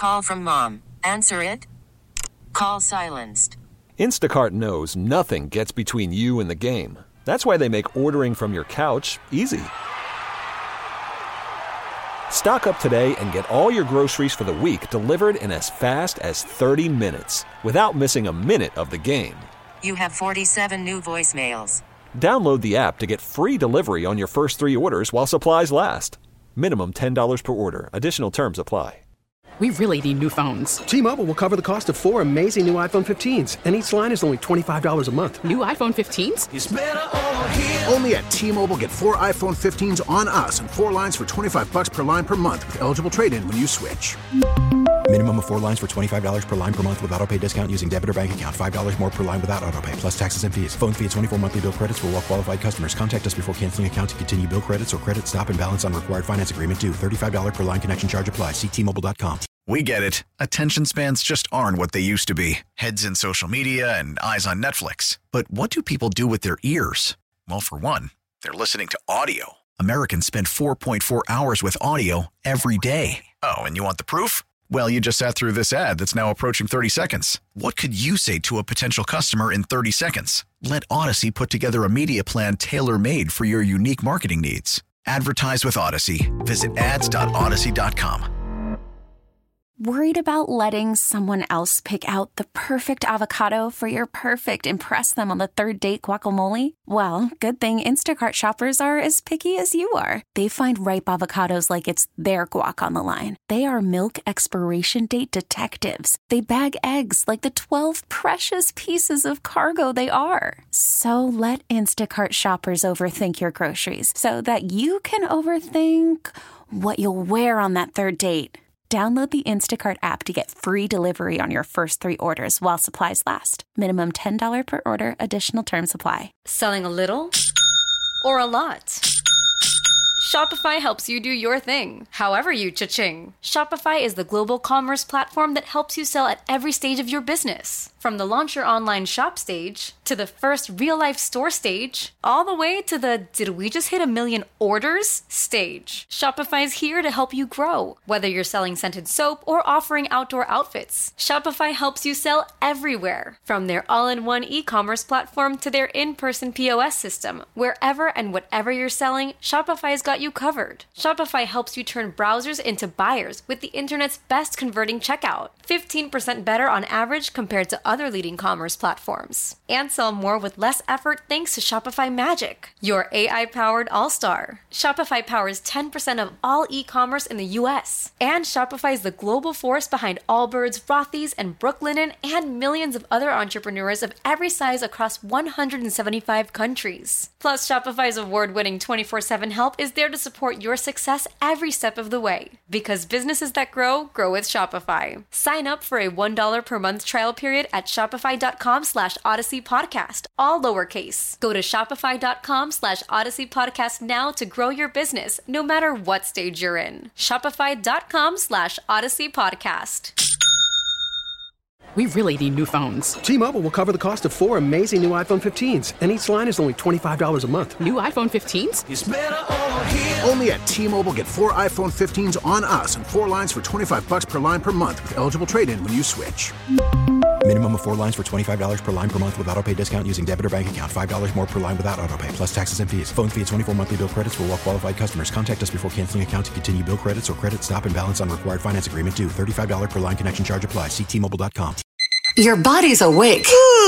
call from mom. Answer it. Call silenced. Instacart knows nothing gets between you and the game. That's why they make ordering from your couch easy. Stock up today and get all your groceries for the week delivered in as fast as 30 minutes without missing a minute of the game. You have 47 new voicemails. Download the app to get free delivery on your first 3 orders while supplies last. Minimum $10 per order. Additional terms apply. We really need new phones. T-Mobile will cover the cost of 4 amazing new iPhone 15s, and each line is only $25 a month. New iPhone 15s? It's better over here. Only at T-Mobile, get 4 iPhone 15s on us and 4 lines for $25 per line per month with eligible trade-in when you switch. Minimum of 4 lines for $25 per line per month with autopay discount using debit or bank account. $5 more per line without autopay, plus taxes and fees. Phone fee at 24 monthly bill credits for well-qualified customers. Contact us before canceling account to continue bill credits or credit stop and balance on required finance agreement due. $35 per line connection charge applies. See T-Mobile.com. We get it. Attention spans just aren't what they used to be. Heads in social media and eyes on Netflix. But what do people do with their ears? Well, for one, they're listening to audio. Americans spend 4.4 hours with audio every day. Oh, and you want the proof? Well, you just sat through this ad that's now approaching 30 seconds. What could you say to a potential customer in 30 seconds? Let Odyssey put together a media plan tailor-made for your unique marketing needs. Advertise with Odyssey. Visit ads.odyssey.com. Worried about letting someone else pick out the perfect avocado for your perfect impress them on the third date guacamole? Well, good thing Instacart shoppers are as picky as you are. They find ripe avocados like it's their guac on the line. They are milk expiration date detectives. They bag eggs like the 12 precious pieces of cargo they are. So let Instacart shoppers overthink your groceries so that you can overthink what you'll wear on that third date. Download the Instacart app to get free delivery on your first 3 orders while supplies last. Minimum $10 per order. Additional terms apply. Selling a little or a lot? Shopify helps you do your thing, however you cha-ching. Shopify is the global commerce platform that helps you sell at every stage of your business. From the launch your online shop stage, to the first real-life store stage, all the way to the did we just hit 1 million orders stage. Shopify's here to help you grow. Whether you're selling scented soap or offering outdoor outfits, Shopify helps you sell everywhere. From their all-in-one e-commerce platform to their in-person POS system, wherever and whatever you're selling, Shopify's got you covered. Shopify helps you turn browsers into buyers with the internet's best converting checkout. 15% better on average compared to other leading commerce platforms. And sell more with less effort thanks to Shopify Magic, your AI-powered all-star. Shopify powers 10% of all e-commerce in the US. And Shopify is the global force behind Allbirds, Rothy's, and Brooklinen, and millions of other entrepreneurs of every size across 175 countries. Plus, Shopify's award-winning 24/7 help is there to support your success every step of the way. Because businesses that grow, grow with Shopify. Sign up for a $1 per month trial period at shopify.com/Odyssey Podcast, all lowercase. Go to shopify.com/Odyssey Podcast now to grow your business, no matter what stage you're in. Shopify.com/Odyssey Podcast. We really need new phones. T-Mobile will cover the cost of 4 amazing new iPhone 15s, and each line is only $25 a month. New iPhone 15s? It's better over here. Only at T-Mobile, get 4 iPhone 15s on us and 4 lines for $25 per line per month with eligible trade-in when you switch. Minimum of 4 lines for $25 per line per month with autopay discount using debit or bank account. $5 more per line without autopay, plus taxes and fees. Phone fee at 24 monthly bill credits for well-qualified customers. Contact us before canceling account to continue bill credits or credit stop and balance on required finance agreement due. $35 per line connection charge applies. See T-Mobile.com. Your body's awake,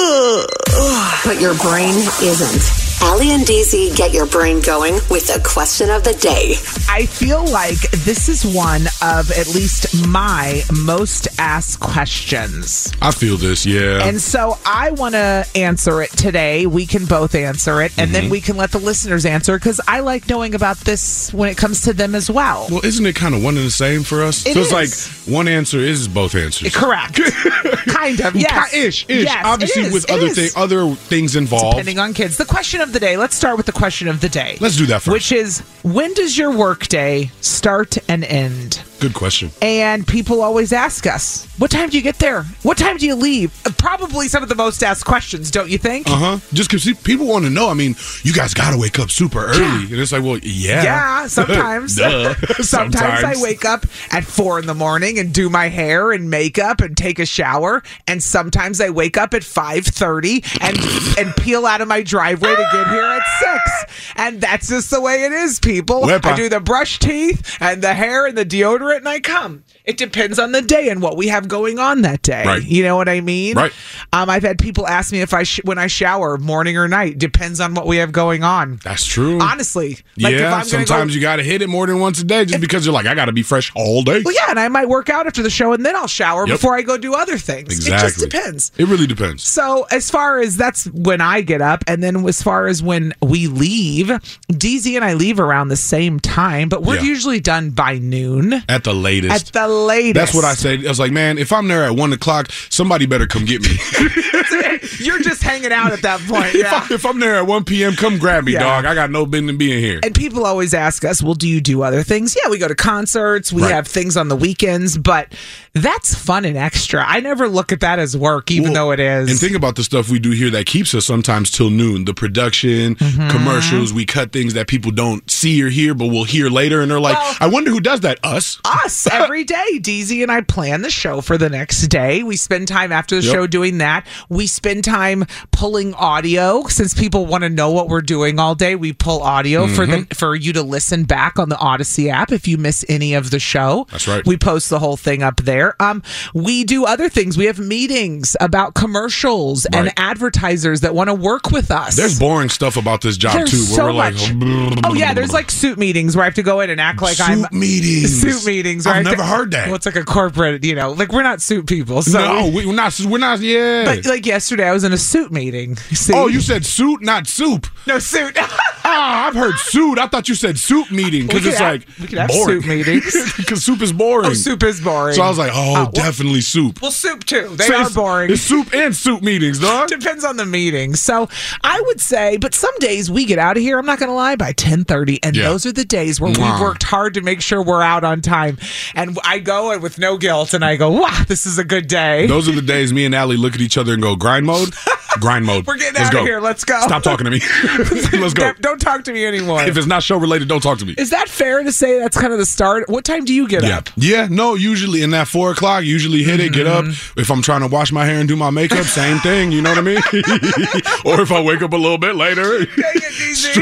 but your brain isn't. Allie and Daisy get your brain going with the question of the day. I feel like this is one of at least my most asked questions. I feel this, yeah. And so I want to answer it today. We can both answer it, and then we can let the listeners answer, because I like knowing about this when it comes to them as well. Well, isn't it kind of one and the same for us? It feels is. like one answer is both answers. Correct. Kind of, yes. Ish. Yes, obviously, with other things involved. Depending on kids. The question of the day. Let's start with the question of the day. Let's do that first. Which is, when does your work day start and end? Good question. And people always ask us, what time do you get there? What time do you leave? Probably some of the most asked questions, don't you think? Just because people want to know. I mean, you guys got to wake up super early. Yeah. And it's like, well, yeah. Yeah, sometimes. Sometimes I wake up at 4 in the morning and do my hair and makeup and take a shower. And sometimes I wake up at 5:30 and peel out of my driveway to get here at 6. And that's just the way it is, people. Wepa. I do the brush teeth and the hair and the deodorant and I come. It depends on the day and what we have going on that day. Right. You know what I mean? Right. I've had people ask me if when I shower, morning or night. Depends on what we have going on. That's true. Honestly. Like yeah, sometimes you got to hit it more than once a day just because you're like, I got to be fresh all day. Well, yeah, and I might work out after the show and then I'll shower before I go do other things. Exactly. It just depends. It really depends. So as far as that's when I get up, and then as far as when we leave, DZ and I leave around the same time, but we're usually done by noon. At the latest. At the latest. That's what I said. I was like, man, if I'm there at 1 o'clock, somebody better come get me. You're just hanging out at that point. Yeah. If I'm there at 1 p.m., come grab me, dog. I got no business being here. And people always ask us, well, do you do other things? Yeah, we go to concerts. We have things on the weekends, but that's fun and extra. I never look at that as work, even though it is. And think about the stuff we do here that keeps us sometimes till noon. The production, commercials, we cut things that people don't see or hear, but we'll hear later. And they're like, I wonder who does that. Us. Us. Every day. DZ and I plan the show for the next day. We spend time after the show doing that. We spend time pulling audio. Since people want to know what we're doing all day, we pull audio for you to listen back on the Odyssey app if you miss any of the show. That's right. We post the whole thing up there. We do other things. We have meetings about commercials and advertisers that want to work with us. There's boring stuff about this job there's too. So we're much. Like, there's like suit meetings where I have to go in and act like suit meetings. Suit meetings. I've never heard that. Well, it's like a corporate, like we're not suit people. So no, we're not. Yeah. But like yesterday, I was in a suit meeting. See? Oh, you said suit, not soup. No, suit. I've heard suit. I thought you said soup meeting because it's like we could have boring. Soup meetings because soup is boring. Oh, soup is boring. So I was like, definitely soup. Well, soup too. They are boring. It's soup and soup meetings, dog. Depends on the meeting. So I would say, but some days we get out of here, I'm not going to lie, by 10:30. And those are the days where we've worked hard to make sure we're out on time. And I go with no guilt and I go, wow, this is a good day. Those are the days me and Allie look at each other and go, grind mode? Grind mode. We're getting out of here. Let's go. Stop talking to me. Let's go. Don't talk to me anymore. If it's not show related, don't talk to me. Is that fair to say that's kind of the start? What time do you get up? Yeah, no, usually in that 4 o'clock, usually hit it, get up. If I'm trying to wash my hair and do my makeup, same thing, you know what I mean? Or if I wake up a little bit later. Dang it, DZ.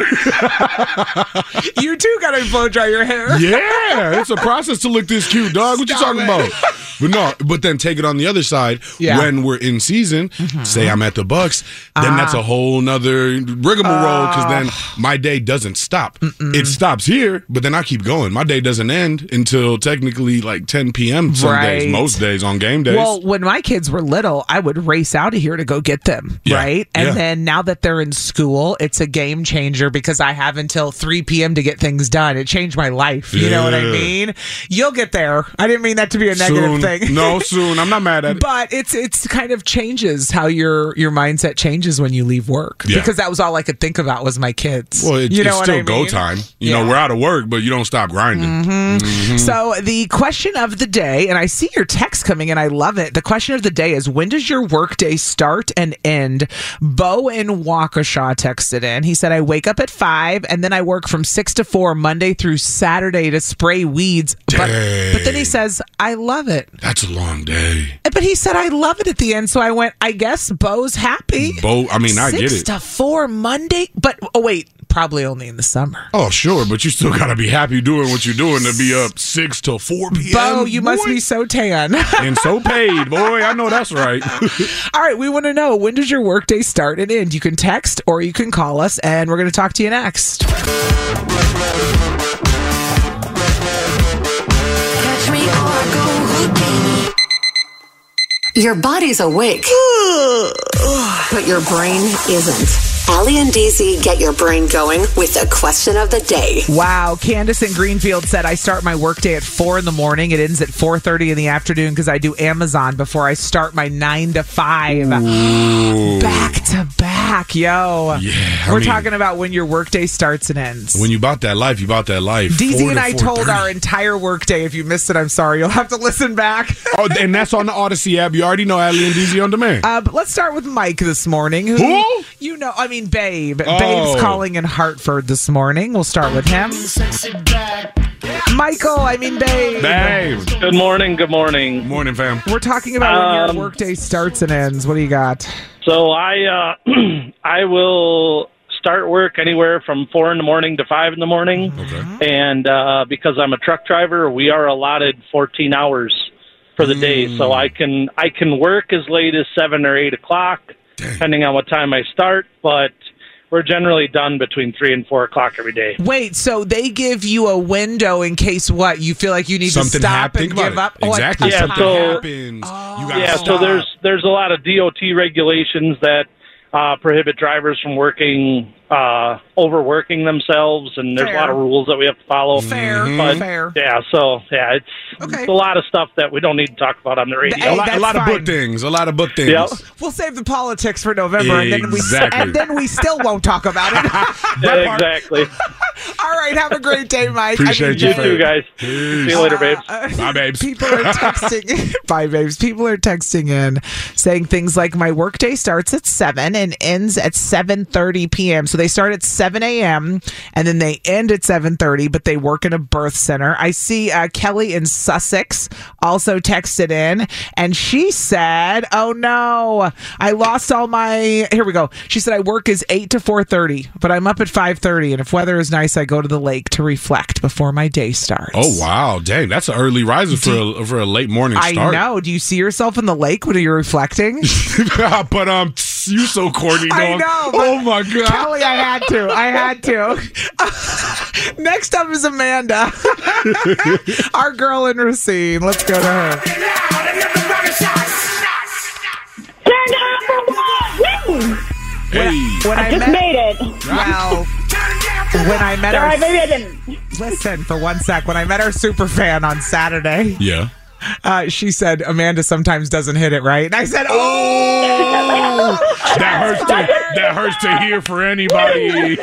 You too got to blow dry your hair. Yeah, it's a process to look this cute, dog. What you talking about? But then take it on the other side. When we're in season, say I'm at the Bucks, then that's a whole nother rigmarole because then my day doesn't stop. It stops here, but then I keep going. My day doesn't end until technically like 10 p.m. some days, most days on game days. Well, when my kids were little, I would race out of here to go get them, right? And then now that they're in school, it's a game changer because I have until 3 p.m. to get things done. It changed my life. You know what I mean? You'll get there. I didn't mean that to be a negative thing. No, soon. I'm not mad at it. But it's kind of changes how your mindset changes when you leave work. Because that was all I could think about was my kids. Well, it's still go time. You know, we're out of work, but you don't stop grinding. So the question of the day, and I see your text coming in, I love it. The question of the day is, when does your workday start and end? Bo in Waukesha texted in. He said, I wake up at 5 and then I work from 6 to 4 Monday through Saturday to spray weeds. But then he says, I love it. That's a long day. But he said, I love it at the end. So I went, I guess Bo's happy. Bo, I mean, I get it. 6 to 4 Monday? But, wait. Probably only in the summer. Oh, sure, but you still got to be happy doing what you're doing to be up 6 till 4 p.m. Bo, you must be so tan. And so paid, boy. I know that's right. All right, we want to know, when does your workday start and end? You can text or you can call us, and we're going to talk to you next. Catch me or go Houdini. Your body's awake, but your brain isn't. Allie and DZ get your brain going with the question of the day. Wow. Candace in Greenfield said, I start my workday at 4 in the morning. It ends at 4:30 in the afternoon because I do Amazon before I start my 9 to 5. Ooh. Back to back, yo. Yeah, We're talking about when your workday starts and ends. When you bought that life, you bought that life. DZ and I told our entire workday. If you missed it, I'm sorry. You'll have to listen back. Oh, and that's on the Odyssey app. You already know Allie and DZ on demand. But let's start with Mike this morning. Who? You know, I mean, Babe. Babe's calling in Hartford this morning. We'll start with him. Michael, I mean, Babe. Babe. Good morning. Good morning. Morning, fam. We're talking about when your workday starts and ends. What do you got? So I will start work anywhere from 4 in the morning to 5 in the morning. Okay. And because I'm a truck driver, we are allotted 14 hours for the day. So I can work as late as 7 or 8 o'clock, depending on what time I start. But we're generally done between 3 and 4 o'clock every day. Wait, so they give you a window in case what? You feel like you need to stop and give up? Exactly. Something happens. You gotta stop. So there's a lot of DOT regulations that prohibit drivers from overworking themselves, and there's a lot of rules that we have to follow. Fair. Yeah, it's a lot of stuff that we don't need to talk about on the radio. Hey, a lot of book things. A lot of book things. Yep. We'll save the politics for November, and then we still won't talk about it. Exactly. All right, have a great day, Mike. Appreciate you too, guys. Peace. See you later, babes. Bye, babes. People are texting. Bye, babes. People are texting in saying things like, my workday starts at 7 and ends at 7:30 p.m. So they start at 7 a.m. and then they end at 7:30, but they work in a birth center. I see Kelly in Sussex also texted in, and she said, oh no, I lost all my... Here we go. She said, I work is 8 to 4:30, but I'm up at 5:30, and if weather is nice, I go to the lake to reflect before my day starts. Oh, wow. Dang, that's an early riser for a late morning start. I know. Do you see yourself in the lake when you're reflecting? But you so corny, dog. I know. Oh, my God. Kelly, I had to. Next up is Amanda. Our girl in Racine. Let's go to her. When I just made it. Well, when I met her... Maybe I didn't. Listen, for one sec. When I met our super fan on Saturday... Yeah. She said, Amanda sometimes doesn't hit it right. And I said, that hurts to hear for anybody.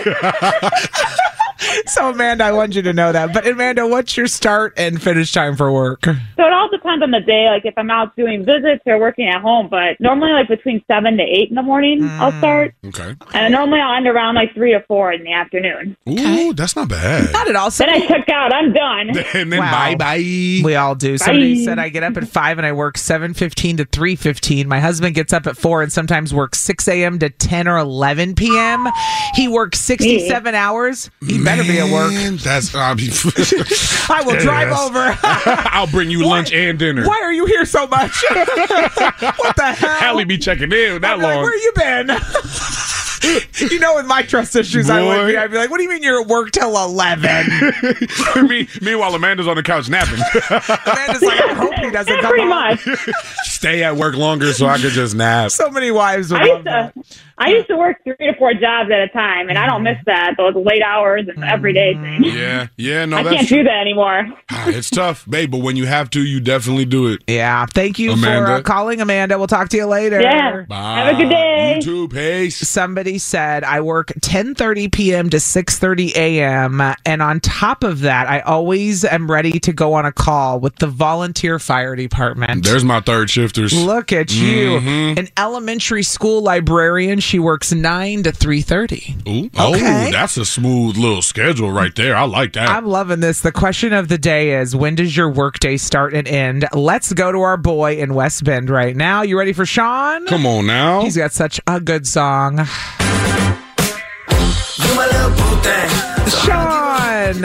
So, Amanda, I want you to know that. But, Amanda, what's your start and finish time for work? So it all depends on the day, like if I'm out doing visits or working at home. But normally, like between 7 to 8 in the morning, I'll start. Okay. And normally I'll end around like 3 to 4 in the afternoon. Ooh, that's not bad. Not at all. Then I check out. I'm done. And then bye-bye. We all do. Somebody said I get up at 5 and I work 7:15 to 3:15. My husband gets up at 4 and sometimes works 6 a.m. to 10 or 11 p.m. He works 67 hours. He better be at work. That's I will drive over. I'll bring you lunch and dinner. Why are you here so much? What the hell? Hallie be checking in that long. Like, where you been? You know, with my trust issues, I'd be like, what do you mean you're at work till 11? Meanwhile, Amanda's on the couch napping. Amanda's like, I hope he doesn't come pretty home. much. Stay at work longer so I could just nap. So many wives would love that. I used to work 3 to 4 jobs at a time, and I don't miss that, those late hours and everyday things. Yeah, no, I that's can't do that anymore. It's tough, babe, but when you have to, you definitely do it. Yeah, thank you Amanda. for calling, Amanda. We'll talk to you later. Yeah. Bye. Have a good day. You too, peace. Somebody said I work 10:30 p.m. to 6:30 a.m. And on top of that, I always am ready to go on a call with the volunteer fire department. There's my third shifters. Look at you. An elementary school librarian. She works 9 to 3:30. Ooh. Okay. Oh, that's a smooth little schedule right there. I like that. I'm loving this. The question of the day is, when does your workday start and end? Let's go to our boy in West Bend right now. You ready for Sean? Come on now. He's got such a good song. Sean!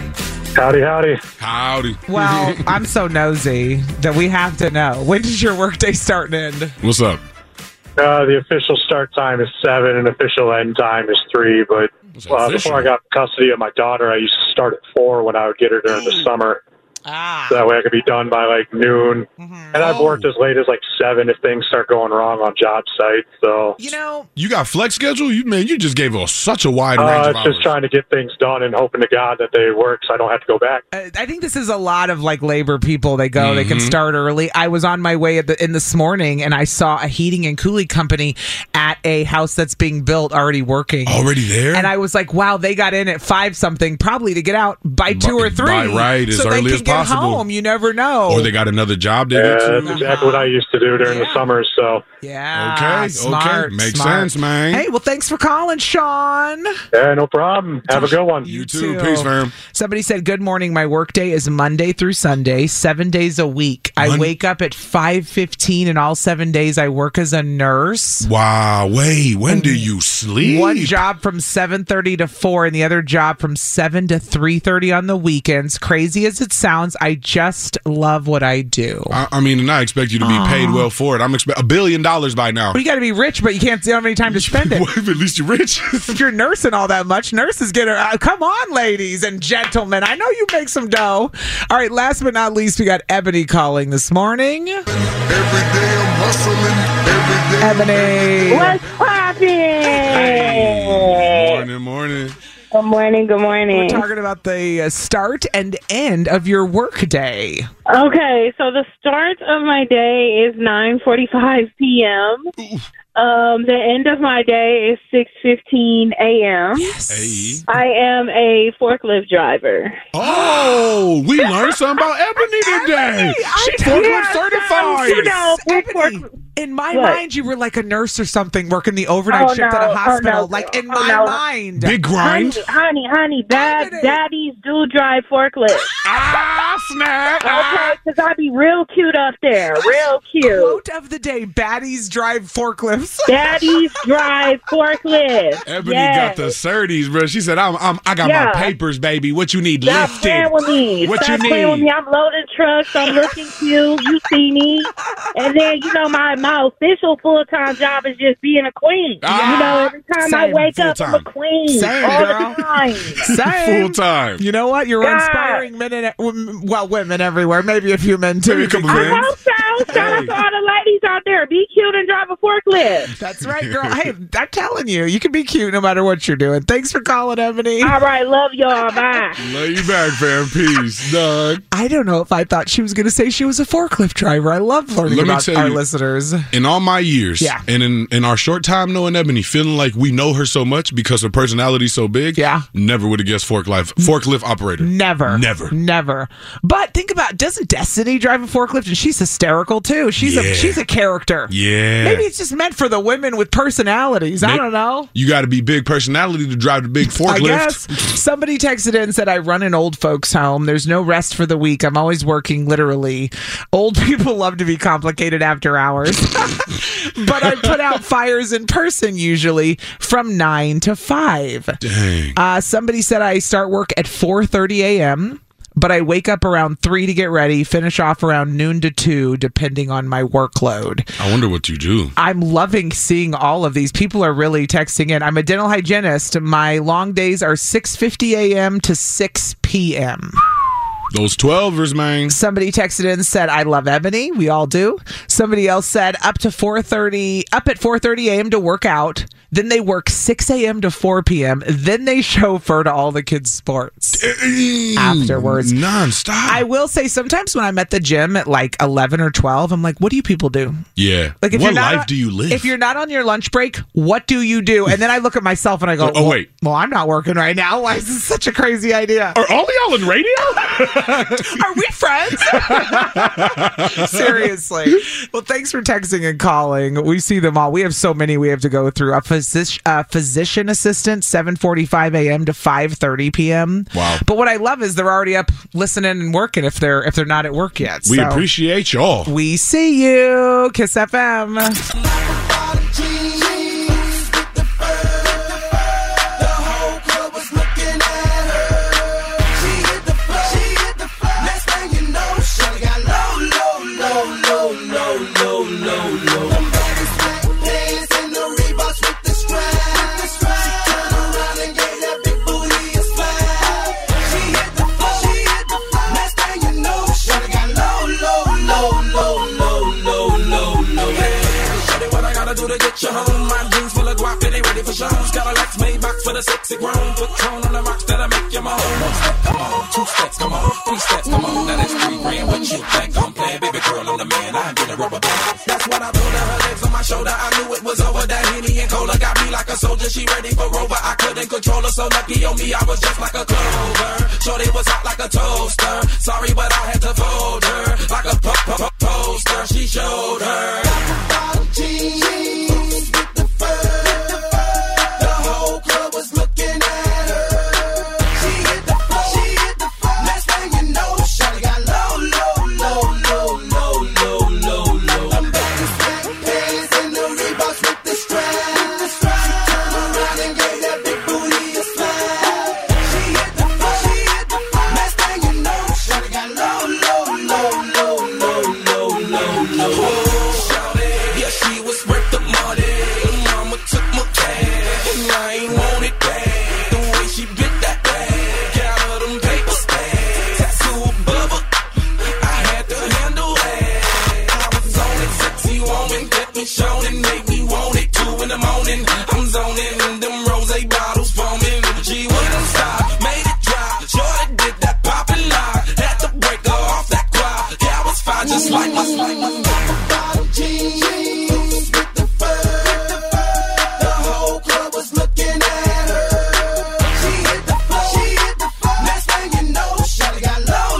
Howdy. Well, I'm so nosy that we have to know. When does your workday start and end? What's up? The official start time is 7 and official end time is 3. But before I got custody of my daughter, I used to start at 4 when I would get her during the summer. So that way I could be done by like noon. And I've worked as late as like 7 if things start going wrong on job sites. So you got flex schedule? You just gave us such a wide range of it's hours. just trying to get things done and hoping to God that they work so I don't have to go back. I think this is a lot of like labor people. They go, they can start early. I was on my way in this morning and I saw a heating and cooling company at a house that's being built already working. Already there? And I was like, wow, they got in at 5 something, probably to get out by 2 or 3. As so early they as can get possible. Home. You never know. Or they got another job they get to. That's exactly what I used to do during the summers. So yeah, smart, makes smart. sense, man. Hey, well, thanks for calling, Sean. Yeah, no problem. Have a good one. You too. Peace, fam. Somebody said, good morning. My workday is Monday through Sunday, 7 days a week. I wake up at 5:15 and all 7 days I work as a nurse. Wow. Wait, when do you sleep? One job from 7:30 to 4 and the other job from 7 to 3:30 on the weekends. Crazy as it sounds, I just love what I do. I mean, and I expect you to be paid well for it. I'm expecting $1 billion by now. Well, you got to be rich, but you can't have any time to spend it. Well, at least you're rich. If you're nursing all that much, nurses get it. Come on, ladies and gentlemen. I know you make some dough. All right, last but not least, we got Ebony calling this morning. Every day I'm hustling. Ebony. What's poppin'? Morning. Good morning. We're talking about the start and end of your work day. Okay, so the start of my day is 9:45 p.m. The end of my day is 6:15 a.m. Yes. Hey. I am a forklift driver. Oh, we learned something about Ebony today. She's forklift certified. In my mind, you were like a nurse or something working the overnight shift at a hospital. In my mind. Big grind. Honey, daddies do drive forklifts. Snap. Okay, because I be real cute up there. Real cute. Quote of the day, baddies drive forklifts. Daddies drive forklifts. Ebony got the certies, bro. She said, I got my papers, baby. What you need? Stop Lifted. playing with me. What Stop you playing with need? me. I'm loading trucks. I'm looking cute. You see me. And then, my official full-time job is just being a queen. Every time I wake up, I'm a queen. Same, all girl. the time. Same. Full-time. You know what? You're God. inspiring women everywhere. Maybe a few men, too. Maybe a couple I men. hope so. Shout out to all the ladies out there. Be cute and drive a forklift. That's right, girl. Hey, I'm telling you, you can be cute no matter what you're doing. Thanks for calling, Ebony. All right, love y'all. Bye. Love you back, fam. Peace, dog. I don't know if I thought she was going to say she was a forklift driver. I love learning about our listeners. In all my years, and in our short time knowing Ebony, feeling like we know her so much because her personality's so big, never would have guessed forklift operator. Never. But think about, doesn't Destiny drive a forklift? And she's hysterical too. She's a character. Yeah. Maybe it's just meant for the women with personalities. I don't know. You got to be big personality to drive the big forklift. I guess. Somebody texted in and said, I run an old folks home. There's no rest for the week. I'm always working, literally. Old people love to be complicated after hours. But I put out fires in person usually from 9 to 5. Dang. Somebody said I start work at 4:30 a.m., but I wake up around 3 to get ready, finish off around noon to 2, depending on my workload. I wonder what you do. I'm loving seeing all of these. People are really texting in. I'm a dental hygienist. My long days are 6:50 a.m. to 6 p.m. Those 12ers, man. Somebody texted in and said, I love Ebony. We all do. Somebody else said up at 4:30 a.m. to work out. Then they work 6 a.m. to 4 p.m. Then they chauffeur to all the kids' sports afterwards. Nonstop. I will say sometimes when I'm at the gym at like 11 or 12, I'm like, what do you people do? Yeah. Like, what life do you live? If you're not on your lunch break, what do you do? And then I look at myself and I go, wait. Well, I'm not working right now. Why is this such a crazy idea? Are all y'all in radio? Are we friends? Seriously. Well, thanks for texting and calling. We see them all. We have so many we have to go through. A physician assistant, 7:45 a.m. to 5:30 p.m. Wow. But what I love is they're already up listening and working if they're not at work yet. We appreciate y'all. We see you. Kiss FM. at your home. My jeans full of guap, they ready for shows. Got a Lex Maybach for the sexy grown. Patron on the rocks that'll make you moan. 1 step, come on, 2 steps, come on, 3 steps, come on. Now that's 3 grand. What you think I'm playing? Baby girl, I'm the man. I get a rubber band. That's what I told her. Her legs on my shoulder. I knew it was over. That Henny and Cola got me like a soldier. She ready for Rover. I couldn't control her. So lucky on me, I was just like a clover. Shorty was hot like a toaster. Sorry, but I had to fold her like a poster. She showed her. Jeans with the fur. The whole club was looking at her. She hit the floor. Next thing you know, shawty got low. I'm back in sweat pants and the Reeboks with the strap. She turned around and gave that big booty a slap. She hit the floor. Next thing you know, shawty got low. Yeah, she was worth the money. Mama took my cash, and I ain't want it back. The way she bit that bag, got her them paper stacks. Tattoo above her, I had to handle that. I was on it, sexy woman, kept me showing, made me want it. 2 in the morning, I'm zoning, and them rosé bottles foaming. She wouldn't stop, made it drop. Shorty did that pop and lock, had to break her off that quad. Yeah, I was fine, just like my jeans with the fur. The whole club was looking at her. She hit the floor. Next thing you know, shawty got low.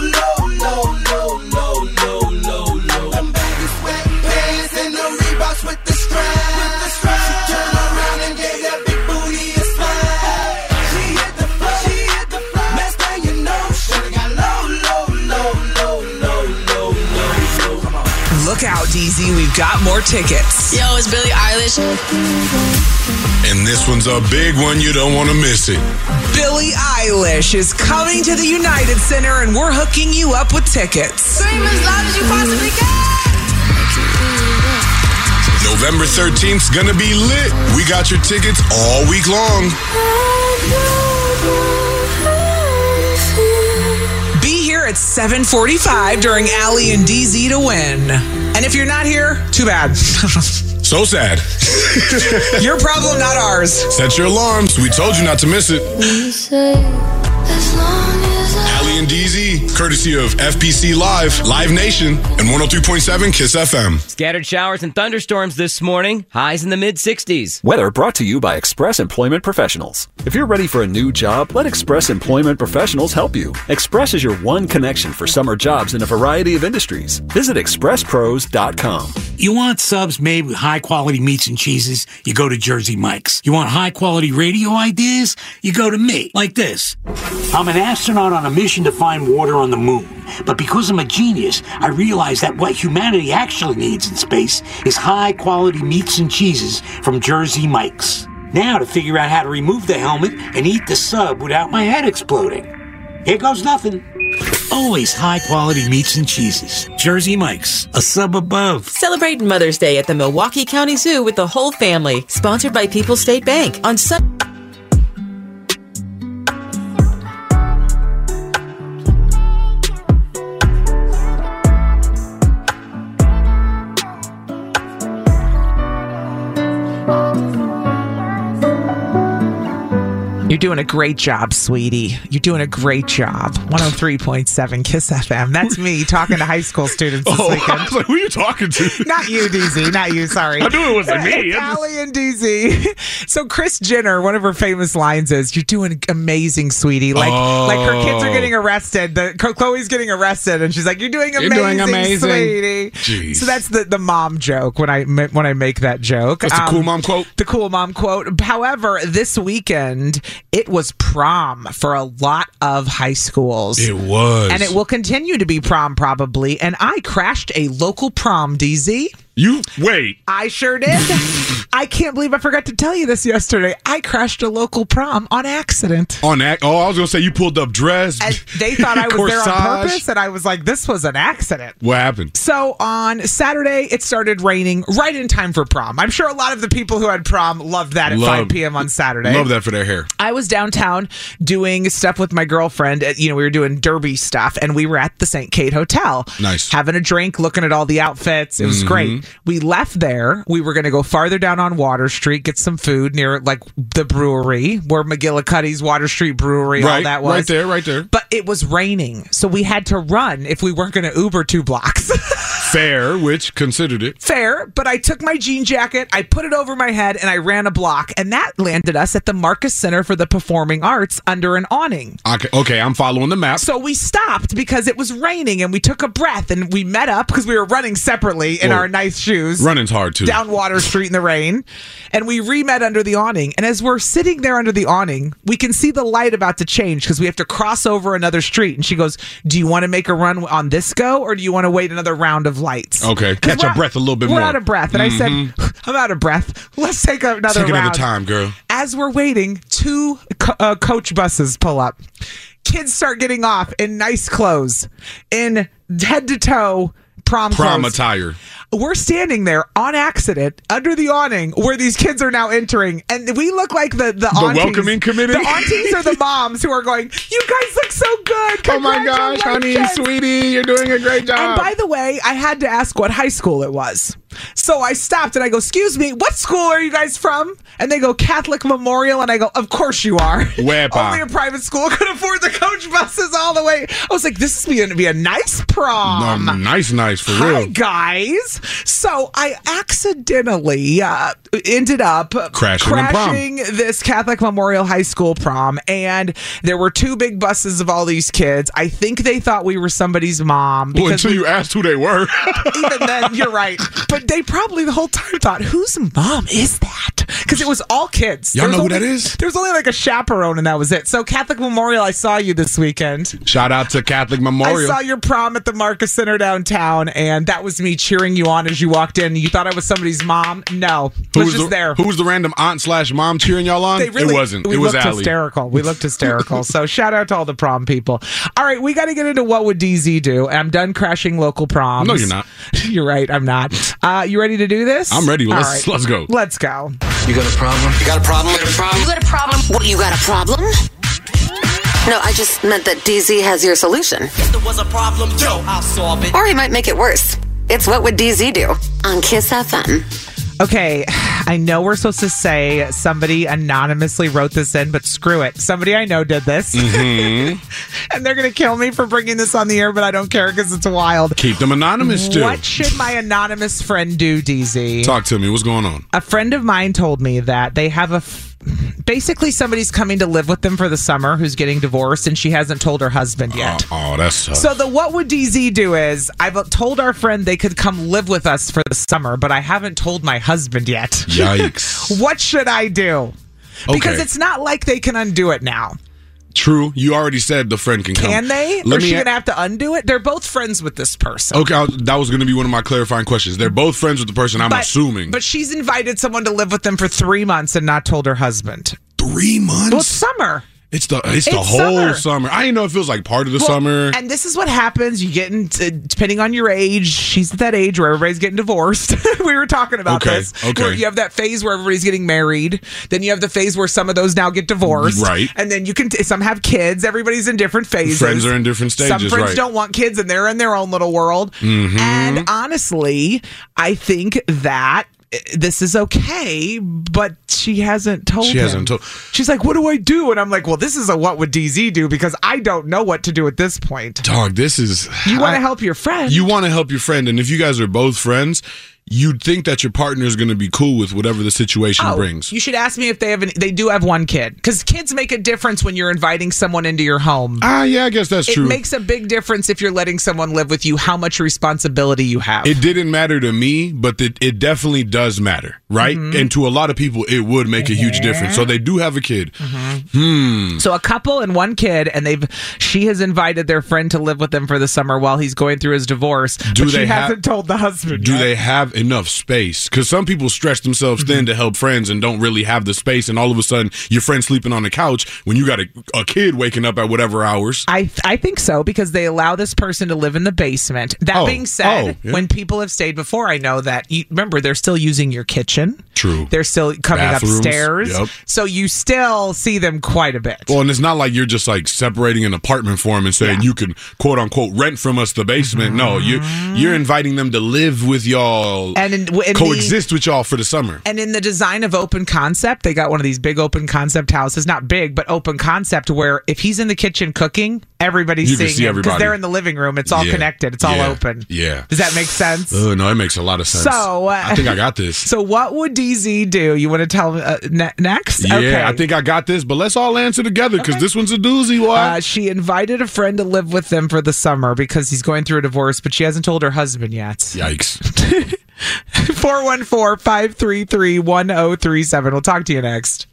Them baggy sweatpants and the Reeboks with the strap. She turned around and gave that big booty a slap. She hit the floor. Next thing you know, shawty got low. Look out, DZ. We've got more tickets. Yo, it's Billie Eilish. And this one's a big one. You don't want to miss it. Billie Eilish is coming to the United Center, and we're hooking you up with tickets. Scream as loud as you possibly can. November 13th's gonna be lit. We got your tickets all week long. Be here at 7:45 during Allie and DZ to win. And if you're not here, too bad. So sad. Your problem, not ours. Set your alarms. We told you not to miss it. Allie and DZ, courtesy of FPC Live, Live Nation, and 103.7 KISS FM. Scattered showers and thunderstorms this morning. Highs in the mid-60s. Weather brought to you by Express Employment Professionals. If you're ready for a new job, let Express Employment Professionals help you. Express is your one connection for summer jobs in a variety of industries. Visit expresspros.com. You want subs made with high-quality meats and cheeses? You go to Jersey Mike's. You want high-quality radio ideas? You go to me, like this. I'm an astronaut on a mission to find water on the moon. But because I'm a genius, I realized that what humanity actually needs in space is high-quality meats and cheeses from Jersey Mike's. Now to figure out how to remove the helmet and eat the sub without my head exploding. Here goes nothing. Always high-quality meats and cheeses. Jersey Mike's, a sub above. Celebrate Mother's Day at the Milwaukee County Zoo with the whole family. Sponsored by People's State Bank on You're doing a great job, sweetie. You're doing a great job. 103.7 KISS FM. That's me talking to high school students this weekend. I was like, who are you talking to? Not you, DZ. Not you, sorry. I knew it wasn't me. It's Allie and DZ. So Kris Jenner, one of her famous lines is, "You're doing amazing, sweetie." Like her kids are getting arrested. Chloe's getting arrested, and she's like, "You're doing amazing, sweetie." Jeez. So that's the mom joke when I make that joke. That's the cool mom quote. The cool mom quote. However, this weekend, it was prom for a lot of high schools. It was. And it will continue to be prom probably. And I crashed a local prom, DZ. You wait. I sure did. I can't believe I forgot to tell you this yesterday. I crashed a local prom on accident. I was gonna say you pulled up dress. And they thought I was there on purpose, and I was like, "This was an accident." What happened? So on Saturday, it started raining right in time for prom. I'm sure a lot of the people who had prom loved that at 5 p.m. on Saturday. Love that for their hair. I was downtown doing stuff with my girlfriend. We were doing derby stuff, and we were at the St. Kate Hotel. Nice. Having a drink, looking at all the outfits. It was great. We left there. We were going to go farther down on Water Street, get some food near like the brewery where McGillicuddy's Water Street Brewery, all that was. Right there. But it was raining, so we had to run if we weren't going to Uber 2 blocks. Fair, which considered it. Fair, but I took my jean jacket, I put it over my head, and I ran a block, and that landed us at the Marcus Center for the Performing Arts under an awning. Okay, I'm following the map. So we stopped because it was raining, and we took a breath, and we met up because we were running separately in our nice shoes. Running's hard, too. Down Water Street in the rain, and we re-met under the awning, and as we're sitting there under the awning, we can see the light about to change because we have to cross over another street, and she goes, do you want to make a run on this go, or do you want to wait another round of lights? Okay, catch your breath a little bit more. We're out of breath. And I said, I'm out of breath. Let's take another round. Take another time, girl. As we're waiting, 2 coach buses pull up. Kids start getting off in nice clothes, in head-to-toe prom clothes. attire. We're standing there on accident under the awning where these kids are now entering, and we look like the aunties. welcoming committee? The aunties are the moms who are going, you guys look so good. Oh my gosh, honey, sweetie, you're doing a great job. And by the way, I had to ask what high school it was. So I stopped and I go, excuse me, what school are you guys from? And they go, Catholic Memorial. And I go, of course you are. Only a private school could afford the coach buses all the way. I was like, this is going to be a nice prom. No, nice for real. Hi, guys. So I accidentally ended up crashing this Catholic Memorial High School prom. And there were 2 big buses of all these kids. I think they thought we were somebody's mom. Well, until you asked who they were. Even then, you're right. But they probably the whole time thought, whose mom is that? Because it was all kids. Y'all know who that is? There was only like a chaperone and that was it. So Catholic Memorial, I saw you this weekend. Shout out to Catholic Memorial. I saw your prom at the Marcus Center downtown, and that was me cheering you on as you walked in. You thought I was somebody's mom? No. Who was just there. Who was the random aunt/mom cheering y'all on? Really, it wasn't. It was Allie. hysterical. We looked hysterical. So shout out to all the prom people. All right, we got to get into what would DZ do. I'm done crashing local proms. No, you're not. You're right. I'm not. You ready to do this? I'm ready. Let's go. Let's go. You got a problem? You got a problem? You got a problem? What, you got a problem? No, I just meant that DZ has your solution. If there was a problem, yo, I'll solve it. Or he might make it worse. It's What Would DZ Do on Kiss FM. Okay, I know we're supposed to say somebody anonymously wrote this in, but screw it. Somebody I know did this. Mm-hmm. And they're going to kill me for bringing this on the air, but I don't care because it's wild. Keep them anonymous, too. What should my anonymous friend do, DZ? Talk to me. What's going on? A friend of mine told me that they have basically somebody's coming to live with them for the summer who's getting divorced, and she hasn't told her husband yet. Oh, that's tough. So the what would DZ do is, I've told our friend they could come live with us for the summer, but I haven't told my husband yet. Yikes. What should I do? Because it's not like they can undo it now. True. You already said the friend can come. Can they? Or is she going to have to undo it? They're both friends with this person. Okay, that was going to be one of my clarifying questions. They're both friends with the person, I'm assuming. But she's invited someone to live with them for 3 months and not told her husband. 3 months? Well, it's summer. It's the whole summer. I didn't know it feels like part of the summer. And this is what happens. You get into, depending on your age, she's at that age where everybody's getting divorced. We were talking about this. Okay. Where you have that phase where everybody's getting married. Then you have the phase where some of those now get divorced. Right. And then you can some have kids. Everybody's in different phases. Friends are in different stages. Some friends don't want kids and they're in their own little world. Mm-hmm. And honestly, I think that this is okay, but she hasn't told him. She's like, what do I do? And I'm like, well, this is a what would DZ do, because I don't know what to do at this point. Dog, this is... You want to help your friend. You want to help your friend, and if you guys are both friends, you'd think that your partner is going to be cool with whatever the situation brings. You should ask me if they do have one kid, because kids make a difference when you're inviting someone into your home. Yeah, I guess that's true. It makes a big difference if you're letting someone live with you, how much responsibility you have. It didn't matter to me, but it definitely does matter, right? Mm-hmm. And to a lot of people, it would make a huge difference. So they do have a kid. Mm-hmm. So a couple and one kid, and she has invited their friend to live with them for the summer while he's going through his divorce. But she hasn't told the husband yet. They have enough space? Because some people stretch themselves thin to help friends and don't really have the space, and all of a sudden your friend's sleeping on the couch when you got a kid waking up at whatever hours. I think so, because they allow this person to live in the basement. That being said, when people have stayed before, I know that, remember, they're still using your kitchen. True. They're still coming Bathrooms. upstairs. Yep. So you still see them quite a bit. Well, and it's not like you're just like separating an apartment for them and saying you can quote unquote rent from us the basement. No, you're inviting them to live with y'all y'all coexist with y'all for the summer. And in the design of Open Concept, they got one of these big Open Concept houses. Not big, but Open Concept, where if he's in the kitchen cooking, everybody's seeing him because they're in the living room. It's all connected. It's all open. Yeah. Does that make sense? No, it makes a lot of sense. So I think I got this. So what would DZ do? You want to tell next? Yeah, okay. I think I got this, but let's all answer together because this one's a doozy. Why? She invited a friend to live with them for the summer because he's going through a divorce, but she hasn't told her husband yet. Yikes. 414-533-1037. We'll talk to you next.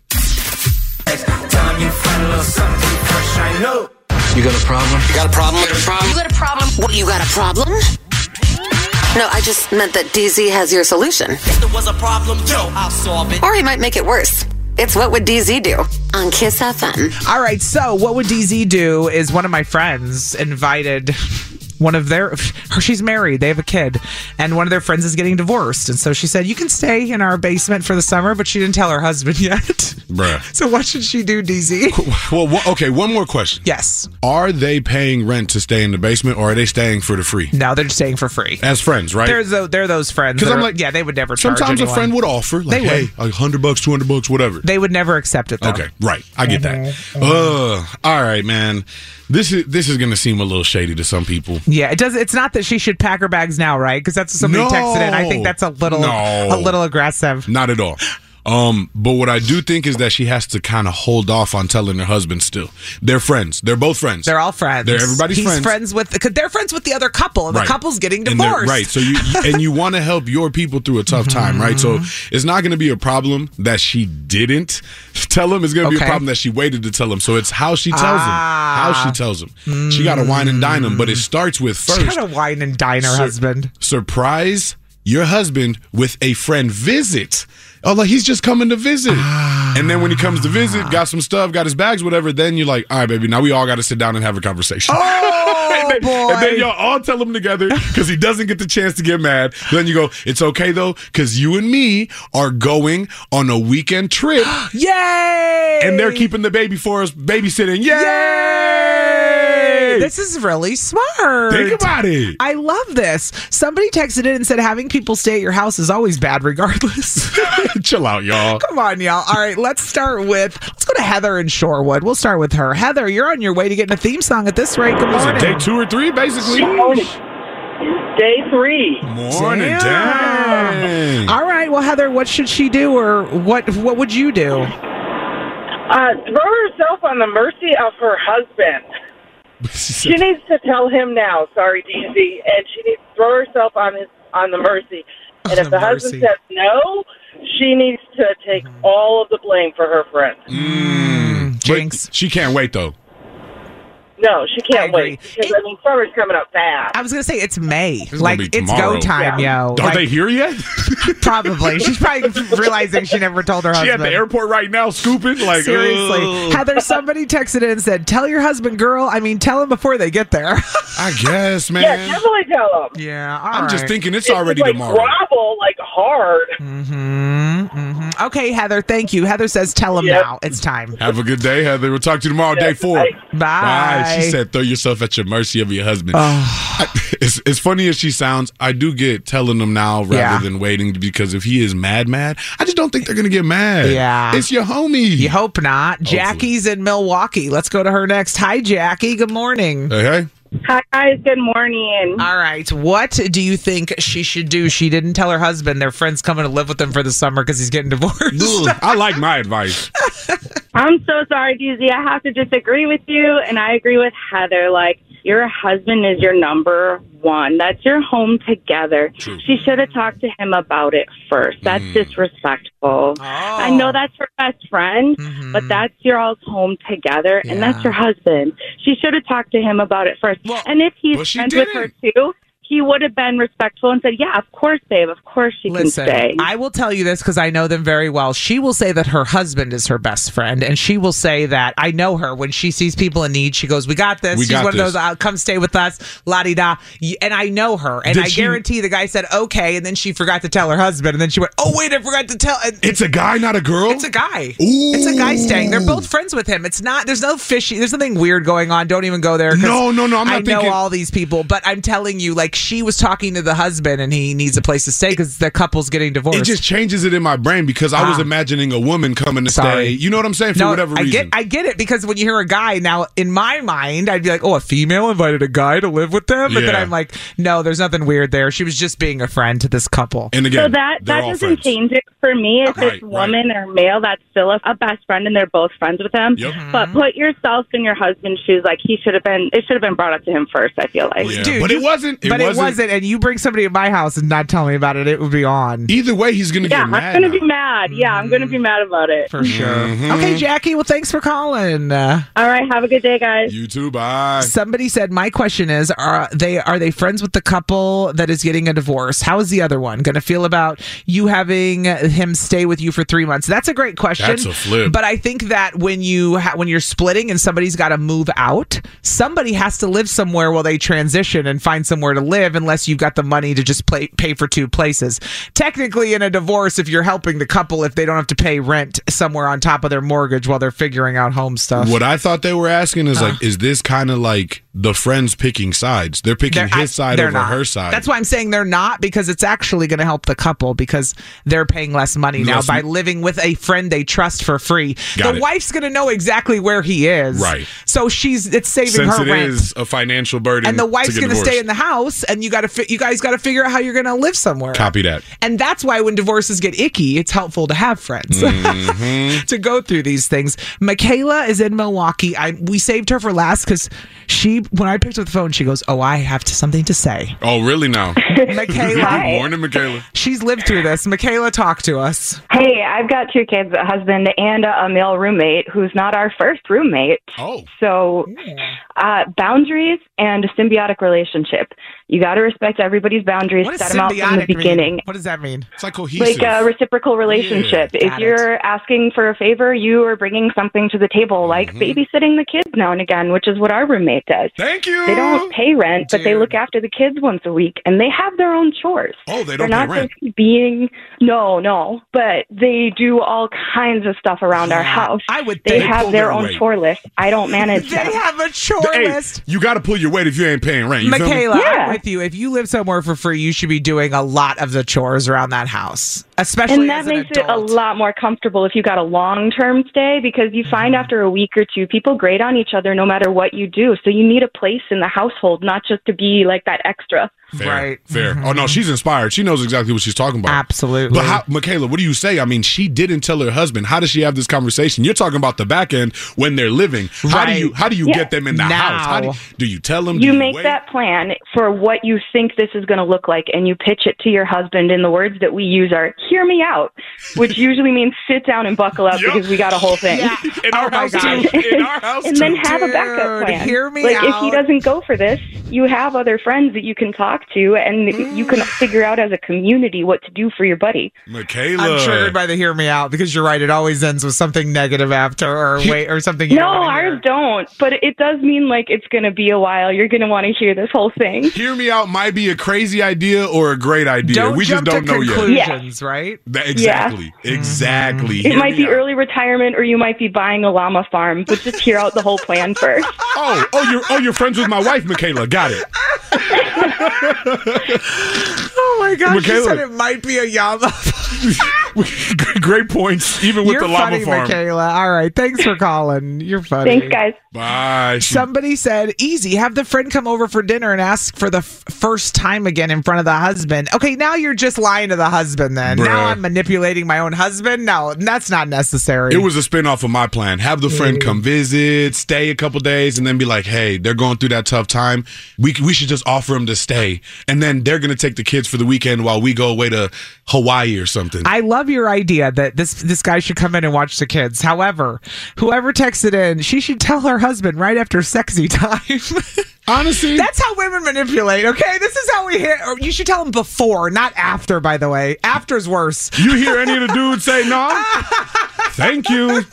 You got a problem? You got a problem? You got a problem? What, you got a problem? No, I just meant that DZ has your solution. If there was a problem, I'll solve it. Or he might make it worse. It's What Would DZ Do on Kiss FM. All right, so What Would DZ Do is one of my friends invited one of she's married, they have a kid, and one of their friends is getting divorced. And so she said, you can stay in our basement for the summer, but she didn't tell her husband yet. Bruh. So what should she do, DZ? Well, okay, one more question. Yes. Are they paying rent to stay in the basement, or are they staying for the free? No, they're staying for free. As friends, right? They're those friends. Because I'm like, yeah, they would never charge sometimes anyone. a friend would offer, like, hey, $100, $200, whatever. They would never accept it, though. Okay, right. I get that. All right, man. This is going to seem a little shady to some people. Yeah, it does. It's not that she should pack her bags now, right? Because that's what somebody texted in. I think that's a little aggressive. Not at all. But what I do think is that she has to kind of hold off on telling her husband still. They're friends. They're both friends. They're all friends. They're everybody's friends. He's friends with, because they're friends with the other couple, and the couple's getting And divorced. right. So you want to help your people through a tough time, right? So it's not going to be a problem that she didn't tell him. It's going to be a problem that she waited to tell him. So it's how she tells him. How she tells him. She got to wine and dine him, but it starts with first. She got to wine and dine her husband. Surprise your husband with a friend visit. Oh, like he's just coming to visit. And then when he comes to visit, got some stuff, got his bags, whatever, then you're like, all right, baby, now we all got to sit down and have a conversation. Oh, and then y'all all tell him together because he doesn't get the chance to get mad. Then you go, it's okay, though, because you and me are going on a weekend trip. Yay! And they're keeping the baby for us, babysitting. Yay! This is really smart. Think about it. I love this. Somebody texted in and said having people stay at your house is always bad regardless. Chill out, y'all. Come on, y'all. All right, let's go to Heather in Shorewood. We'll start with her. Heather, you're on your way to getting a theme song at this rate. Good morning. Day 2 or 3, basically? Day 3. Morning, dang. All right, well, Heather, what should she do, or what would you do? Throw herself on the mercy of her husband. She needs to tell him now, sorry, DZ, and she needs to throw herself on the mercy. And if the husband says no, she needs to take all of the blame for her friend. Jinx. She can't wait, though. No, she can't wait. Because, summer's coming up fast. I was going to say, it's May. It's it's go time, yo. Are they here yet? Probably. She's probably realizing she never told her husband. She at the airport right now scooping. Like, seriously. Heather, somebody texted in and said, tell your husband, girl. I mean, tell him before they get there. I guess, man. Yeah, definitely tell him. Yeah, I'm just thinking it's already tomorrow. Grovel, hard. Okay, Heather, thank you. Heather says tell him now. It's time. Have a good day, Heather. We'll talk to you tomorrow, day 4. Bye. She said throw yourself at your mercy of your husband. As funny as she sounds, I do get telling them now rather than waiting, because if he is mad, I just don't think they're going to get mad. Yeah. It's your homie. You hope not. Hopefully. Jackie's in Milwaukee. Let's go to her next. Hi, Jackie. Good morning. Hey. Hi, guys. Good morning. All right. What do you think she should do? She didn't tell her husband their friend's coming to live with them for the summer because he's getting divorced. I like my advice. I'm so sorry, DZ. I have to disagree with you, and I agree with Heather. Your husband is your number one. That's your home together. True. She should have talked to him about it first. That's disrespectful. I know that's her best friend, but that's your all's home together, and that's your husband. She should have talked to him about it first. And if he's friends with her too, he would have been respectful and said, yeah, of course, babe. Of course she can stay. I will tell you this because I know them very well. She will say that her husband is her best friend. And she will say that, I know her, when she sees people in need, she goes, we got this. She's one of those, come stay with us, la-di-da. And I know her. And I guarantee the guy said, okay. And then she forgot to tell her husband. And then she went, oh, wait, I forgot to tell. It's a guy, not a girl? It's a guy. Ooh. It's a guy staying. They're both friends with him. It's not, there's nothing weird going on. Don't even go there. No, I'm not thinking. I know all these people, but I'm telling you, she was talking to the husband and he needs a place to stay because the couple's getting divorced. It just changes it in my brain because I was imagining a woman coming to stay. You know what I'm saying? For whatever reason. I get it because when you hear a guy, now in my mind, I'd be like, oh, a female invited a guy to live with them? But then I'm like, no, there's nothing weird there. She was just being a friend to this couple. And again, so that doesn't change it for me. If it's woman or male, that's still a best friend and they're both friends with him. Yep. But put yourself in your husband's shoes. Like it should have been brought up to him first, I feel like. Yeah. Dude, but it wasn't. It wasn't. And you bring somebody at my house and not tell me about it, it would be on. Either way, he's going to get mad. I'm going to be mad. Yeah, I'm going to be mad about it. For sure. Okay, Jackie, well, thanks for calling. All right, have a good day, guys. You too, bye. Somebody said, my question is, are they friends with the couple that is getting a divorce? How is the other one going to feel about you having him stay with you for 3 months? That's a great question. That's a flip. But I think that when you're splitting and somebody's got to move out, somebody has to live somewhere while they transition and find somewhere to live unless you've got the money to just pay for two places. Technically, in a divorce, if you're helping the couple, if they don't have to pay rent somewhere on top of their mortgage while they're figuring out home stuff. What I thought they were asking is is this kind of like the friends picking sides? They're picking his side over her side. That's why I'm saying they're not, because it's actually going to help the couple because they're paying less money now by living with a friend they trust for free. The wife's going to know exactly where he is. Right. So it's saving Since her it rent. is a financial burden. And the wife's going to stay in the house, and you guys got to figure out how you're going to live somewhere. Copy that. And that's why when divorces get icky, it's helpful to have friends to go through these things. Michaela is in Milwaukee. We saved her for last because when I picked up the phone, she goes, "Oh, I have something to say." Oh, really now? Michaela. Good morning, Michaela. She's lived through this. Michaela, talk to us. Hey, I've got 2 kids, a husband and a male roommate who's not our first roommate. Oh. So boundaries and a symbiotic relationship. You got to respect everybody's boundaries, set them out from the beginning. What does that mean? It's like cohesive. Like a reciprocal relationship. If you're asking for a favor, you are bringing something to the table, like babysitting the kids now and again, which is what our roommate does. Thank you. They don't pay rent, but they look after the kids once a week, and they have their own chores. Oh, they don't They're pay rent? No, but they do all kinds of stuff around our house. They have their own chore list. I don't manage They have a chore list. You got to pull your weight if you ain't paying rent. You Michaela, feel me? I'm with you. If you live somewhere for free, you should be doing a lot of the chores around that house, especially and that makes it a lot more comfortable if you got a long-term stay, because you find after a week or two, people grate on each other no matter what you do. So you need a place in the household, not just to be like that extra. Fair. Oh, no, she's inspired. She knows exactly what she's talking about. Absolutely. But Michaela, what do you say? I mean, she didn't tell her husband. How does she have this conversation? You're talking about the back end when they're living. How do you get them in the house? How do you tell them? You make that plan for what you think this is going to look like, and you pitch it to your husband, and the words that we use are, hear me out, which usually means sit down and buckle up because we got a whole thing. Yeah. In our house, too. In our house, and then have a backup plan. Hear me like, out. if he doesn't go for this, you have other friends that you can talk to, and you can figure out as a community what to do for your buddy. Michaela. I'm triggered by the hear me out because you're right. It always ends with something negative after or something you No, don't want to ours don't. But it does mean like it's going to be a while. You're going to want to hear this whole thing. Hear me out might be a crazy idea or a great idea. Don't we just jump don't to know conclusions, yet. right? Exactly. Exactly. It might be early retirement, or you might be buying a llama farm, but just hear out the whole plan first. You're friends with my wife, Michaela. Got it. Oh my gosh, Michaela. you said it might be a llama. Great points, even with You're the llama funny, farm. Michaela. All right, thanks for calling. You're funny. Thanks, guys. Bye. Somebody said, easy, have the friend come over for dinner and ask for the first time again in front of the husband. Okay, now you're just lying to the husband then. Bruh. Now I'm manipulating my own husband? No, that's not necessary. It was a spinoff of my plan. Have the friend come visit, stay a couple days, and then be like, hey, they're going through that tough time. We should just offer them to stay. And then they're going to take the kids for the weekend while we go away to Hawaii or something. I love your idea that this guy should come in and watch the kids. However, whoever texted in, she should tell her husband right after sexy time. Honestly, that's how women manipulate. Okay, this is how we hit. Or you should tell them before, not after. By the way, after's worse. You hear any of the dudes say no? Thank you.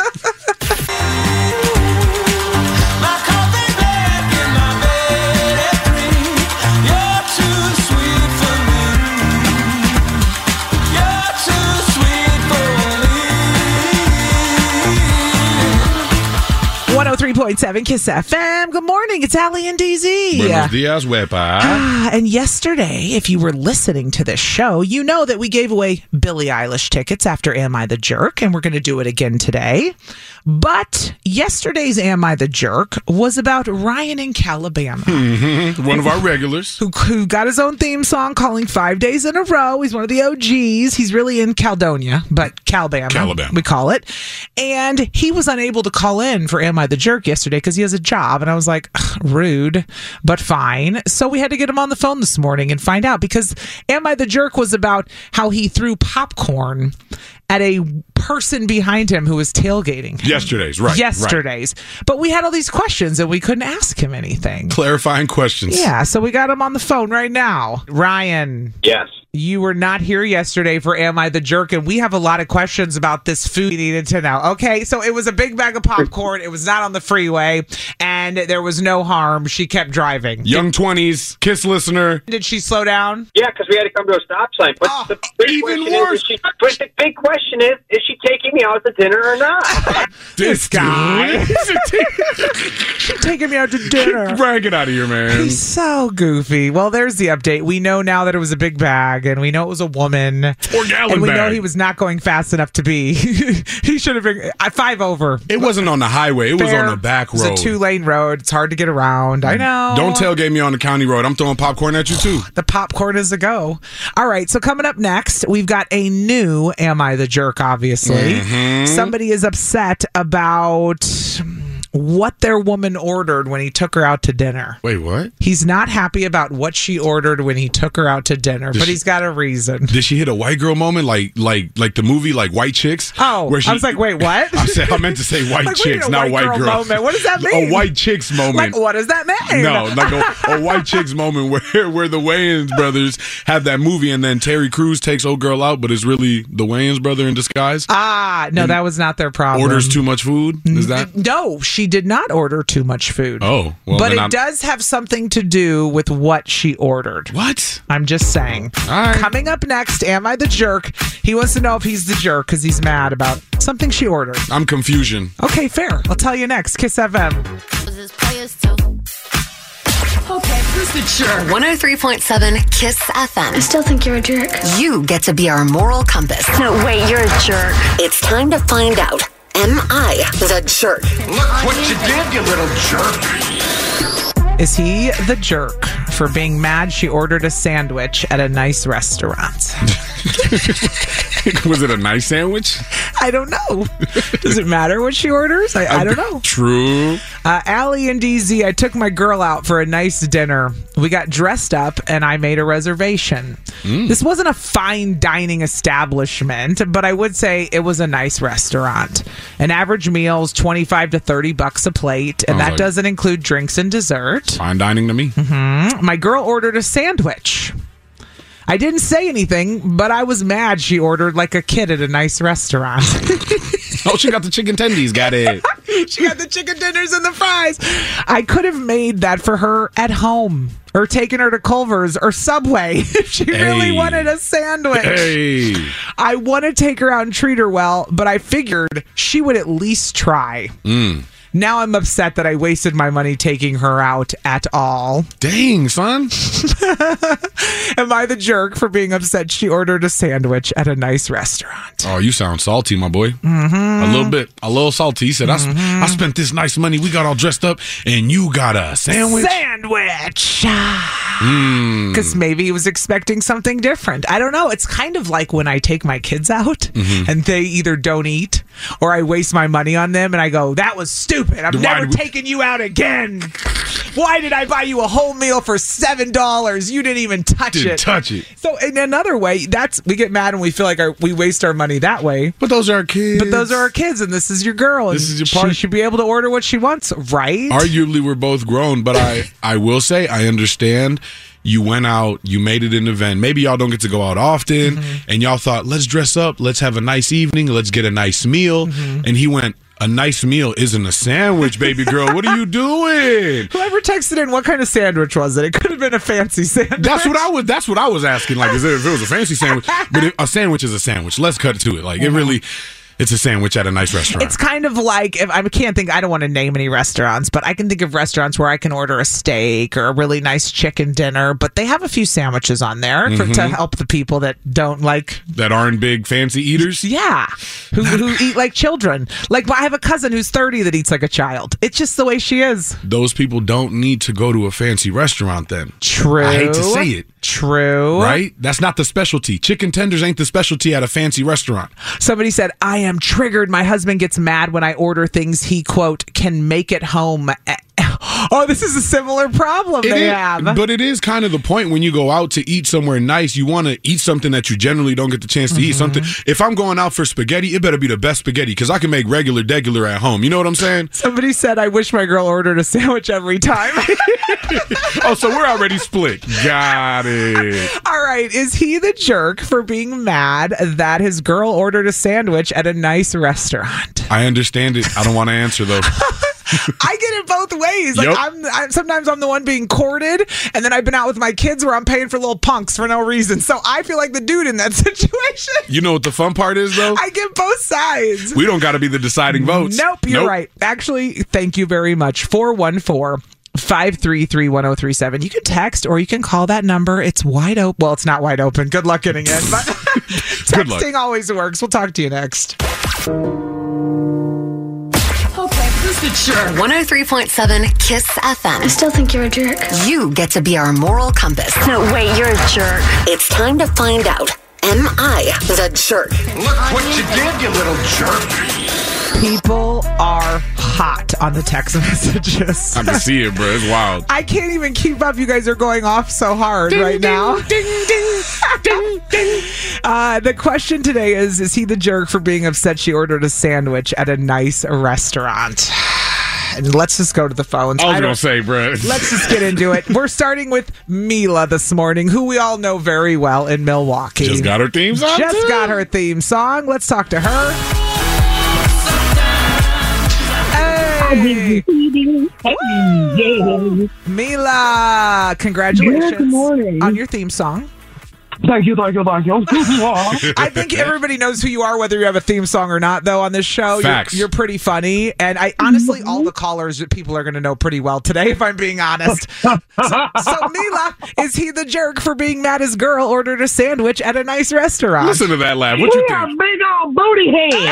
100.7 Kiss FM. Good morning. It's Allie and DZ. Buenos dias, wepa. And yesterday, if you were listening to this show, you know that we gave away Billie Eilish tickets after Am I the Jerk, and we're going to do it again today. But yesterday's Am I the Jerk was about Ryan in Calabama. Mm-hmm. One of our regulars. Who got his own theme song calling 5 days in a row. He's one of the OGs. He's really in Caledonia, but Calabama, we call it. And he was unable to call in for Am I the Jerk yesterday because he has a job. And I was like, rude, but fine. So we had to get him on the phone this morning and find out, because Am I the Jerk was about how he threw popcorn at a person behind him who was tailgating him. Yesterday's, right. Yesterday's. Right. But we had all these questions and we couldn't ask him anything. Clarifying questions. Yeah, so we got him on the phone right now. Ryan. Yes. You were not here yesterday for Am I the Jerk, and we have a lot of questions about this food we needed to know. Okay, so it was a big bag of popcorn. It was not on the freeway, and there was no harm. She kept driving. Young 20s, Kiss listener. Did she slow down? Yeah, because we had to come to a stop sign. But the big question is she taking me out to dinner or not? This guy. She's taking me out to dinner. Brag it out of here, man. He's so goofy. Well, there's the update. We know now that it was a big bag, and we know it was a woman. 4-gallon and we bag. know he was not going fast enough to be. He should have been 5 over. It wasn't on the highway. It was on the back road. It was a 2-lane road. It's hard to get around. I know. Don't tailgate me on the county road. I'm throwing popcorn at you, too. The popcorn is a go. All right, so coming up next, we've got a new Am I the Jerk, obviously. Mm-hmm. Somebody is upset about what their woman ordered when he took her out to dinner. Wait, what? He's not happy about what she ordered when he took her out to dinner, but he's got a reason. Did she hit a white girl moment like the movie, like White Chicks? Oh, where I was like, wait, what? I meant to say White like, Chicks, not White Girl. Moment. What does that mean? A White Chicks moment. Like, what does that mean? No, like a White Chicks moment where the Wayans brothers have that movie, and then Terry Crews takes old girl out, but it's really the Wayans brother in disguise. Ah, no, that was not their problem. Orders too much food? Is that? No, she did not order too much food. Oh, well, but it does have something to do with what she ordered. What? I'm just saying. All right. Coming up next, Am I the Jerk? He wants to know if he's the jerk because he's mad about something she ordered. I'm confusion. Okay, fair. I'll tell you next. Kiss FM. Okay, who's the jerk? 103.7 Kiss FM. I still think you're a jerk. You get to be our moral compass. No, wait, you're a jerk. It's time to find out. Am I the jerk? Look what you did, you little jerk. Is he the jerk for being mad she ordered a sandwich at a nice restaurant? Was it a nice sandwich? I don't know. Does it matter what she orders? I don't know. True. Allie and DZ, I took my girl out for a nice dinner. We got dressed up and I made a reservation. This wasn't a fine dining establishment, but I would say it was a nice restaurant. An average meal is $25 to $30 a plate, and that doesn't include drinks and dessert. Fine dining to me. Mm-hmm. My girl ordered a sandwich. I didn't say anything, but I was mad she ordered like a kid at a nice restaurant. Oh, she got the chicken tendies, got it. She got the chicken dinners and the fries. I could have made that for her at home or taken her to Culver's or Subway if she really wanted a sandwich. Hey. I want to take her out and treat her well, but I figured she would at least try. Now I'm upset that I wasted my money taking her out at all. Dang, son. Am I the jerk for being upset she ordered a sandwich at a nice restaurant? Oh, you sound salty, my boy. Mm-hmm. A little bit. A little salty. He said, I spent this nice money. We got all dressed up, and you got a sandwich? Sandwich! Because maybe he was expecting something different. I don't know. It's kind of like when I take my kids out, and they either don't eat, or I waste my money on them, and I go, that was stupid. I'm never taking you out again. Why did I buy you a whole meal for $7? You didn't even touch it. Didn't touch it. So in another way, we get mad and we feel like we waste our money that way. But those are our kids. But those are our kids, and this is your girl. This is your part. She should be able to order what she wants, right? Arguably, we're both grown, but I will say I understand. You went out, you made it an event. Maybe y'all don't get to go out often, and y'all thought, let's dress up, let's have a nice evening, let's get a nice meal. And he went, a nice meal isn't a sandwich, baby girl. What are you doing? Whoever texted in, what kind of sandwich was it? It could have been a fancy sandwich. That's what I was asking. Like, if it was a fancy sandwich, but a sandwich is a sandwich. Let's cut to it. Like, it really. It's a sandwich at a nice restaurant. It's kind of like, I don't want to name any restaurants, but I can think of restaurants where I can order a steak or a really nice chicken dinner, but they have a few sandwiches on there to help the people that don't like... That aren't big fancy eaters? Yeah. Who eat like children. Like, I have a cousin who's 30 that eats like a child. It's just the way she is. Those people don't need to go to a fancy restaurant then. True. I hate to say it. True. Right? That's not the specialty. Chicken tenders ain't the specialty at a fancy restaurant. Somebody said, I am triggered. My husband gets mad when I order things he, quote, can make at home. Oh, this is a similar problem they have. But it is kind of the point when you go out to eat somewhere nice, you want to eat something that you generally don't get the chance to eat. Something. If I'm going out for spaghetti, it better be the best spaghetti because I can make regular at home. You know what I'm saying? Somebody said, I wish my girl ordered a sandwich every time. Oh, so we're already split. Got it. All right. Is he the jerk for being mad that his girl ordered a sandwich at a nice restaurant? I understand it. I don't want to answer, though. I get it both ways. Like sometimes I'm the one being courted, and then I've been out with my kids where I'm paying for little punks for no reason. So I feel like the dude in that situation. You know what the fun part is, though? I get both sides. We don't got to be the deciding votes. Nope, you're right. Actually, thank you very much. 414-533-1037. You can text or you can call that number. It's wide open. Well, it's not wide open. Good luck getting in. But texting always works. We'll talk to you next. Sure. 103.7 Kiss FM. I still think you're a jerk. You get to be our moral compass. No, wait, you're a jerk. It's time to find out. Am I the jerk? Look what you did, you little jerk. People are hot on the text messages. I can see it, bro. It's wild. I can't even keep up. You guys are going off so hard right now. Ding, ding, ding, ding. The question today is he the jerk for being upset she ordered a sandwich at a nice restaurant? And let's just go to the phones. I was going to say, bro. Let's just get into it. We're starting with Mila this morning, who we all know very well in Milwaukee. Just got her theme song? Got her theme song. Let's talk to her. Hey. Mila, congratulations good morning. on your theme song. Thank you. I think everybody knows who you are, whether you have a theme song or not, though, on this show. Facts. You're pretty funny. And I honestly, all the callers, people are going to know pretty well today, if I'm being honest. So Mila, is he the jerk for being mad his girl ordered a sandwich at a nice restaurant? Listen to that laugh. What you think? Big old booty head.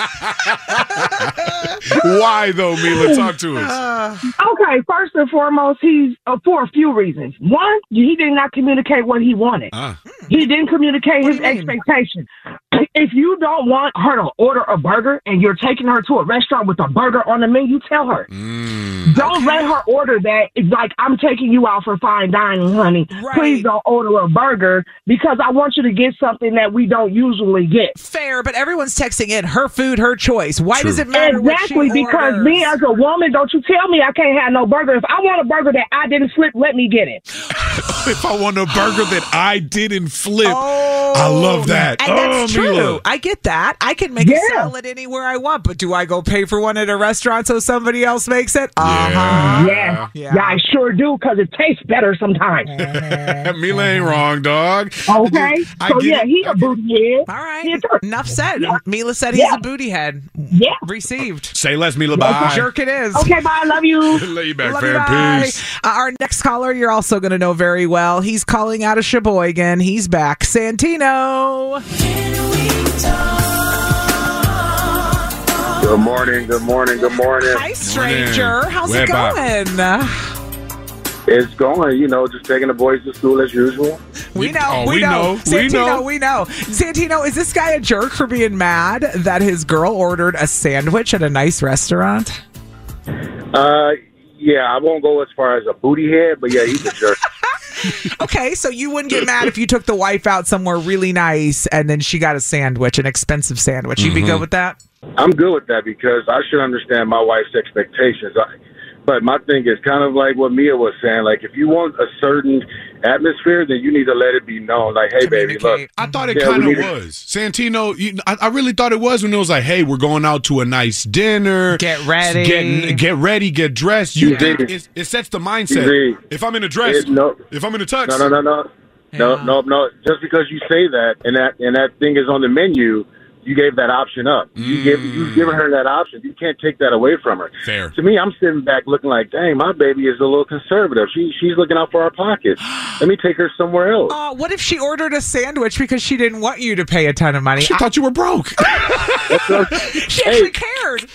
Why, though, Mila? Talk to us. Okay, first and foremost, he's for a few reasons. One, he did not communicate what he wanted. He didn't communicate his expectation. If you don't want her to order a burger and you're taking her to a restaurant with a burger on the menu, tell her. Don't let her order that. It's like, I'm taking you out for fine dining, honey. Right. Please don't order a burger because I want you to get something that we don't usually get. Fair, but everyone's texting in her food, her choice. Why does it matter what she orders? Because me as a woman, don't you tell me I can't have no burger. If I want a burger that I didn't flip, let me get it. If I want a burger that I didn't flip, I love that. And that's true. Mila. I get that. I can make a salad anywhere I want, but do I go pay for one at a restaurant so somebody else makes it? Yeah, I sure do, because it tastes better sometimes. Mila ain't wrong, dog. Okay. He's a booty head. All right. Enough said. Yeah. Mila said he's a booty head. Yeah. Received. Say less, Mila. Bye. Jerk it is. Okay, bye. I love you. Love you back, fam. Peace. Our next caller, you're also going to know very well. He's calling out of Sheboygan. He's back. Santino. Good morning. Hi, stranger. How's it going? It's going, just taking the boys to school as usual. We know. Santino, is this guy a jerk for being mad that his girl ordered a sandwich at a nice restaurant? Yeah, I won't go as far as a booty head, but yeah, he's a jerk. Okay, so you wouldn't get mad if you took the wife out somewhere really nice and then she got a sandwich, an expensive sandwich. You'd be good with that? I'm good with that because I should understand my wife's expectations. But my thing is kind of like what Mia was saying. Like, if you want a certain atmosphere, then you need to let it be known. Like, hey, baby, look. I thought it kind of was. Santino, I really thought it was when it was like, hey, we're going out to a nice dinner. Get ready. Get ready, get dressed. It sets the mindset. If I'm in a dress, if I'm in a tux. No. Just because you say that and that thing is on the menu, you gave that option up. You've given her that option. You can't take that away from her. Fair. To me, I'm sitting back looking like, dang, my baby is a little conservative. She's looking out for our pockets. Let me take her somewhere else. What if she ordered a sandwich because she didn't want you to pay a ton of money? She thought you were broke. She actually cared.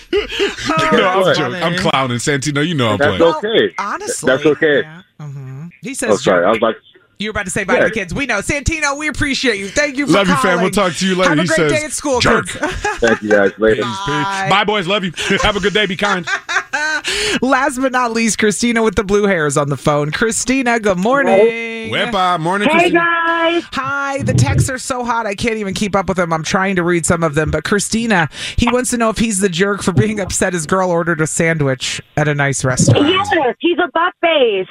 I'm clowning, Santino. You know I'm playing. That's okay. Honestly. That's okay. Yeah. He says, sorry. I was like, you were about to say bye to the kids. We know. Santino, we appreciate you. Thank you for calling. calling. Love you, fam. We'll talk to you later. Have a He great says, day at school, jerk. kids. Thank you, guys. Later. Bye, boys. Love you. Have a good day. Be kind. Last but not least, Christina with the blue hairs on the phone. Christina, good morning. Wepa. Morning, Hey, Christina. guys. Hi. The texts are so hot, I can't even keep up with them. I'm trying to read some of them. But Christina, he wants to know if he's the jerk for being upset his girl ordered a sandwich at a nice restaurant. Yes, he's a butt face.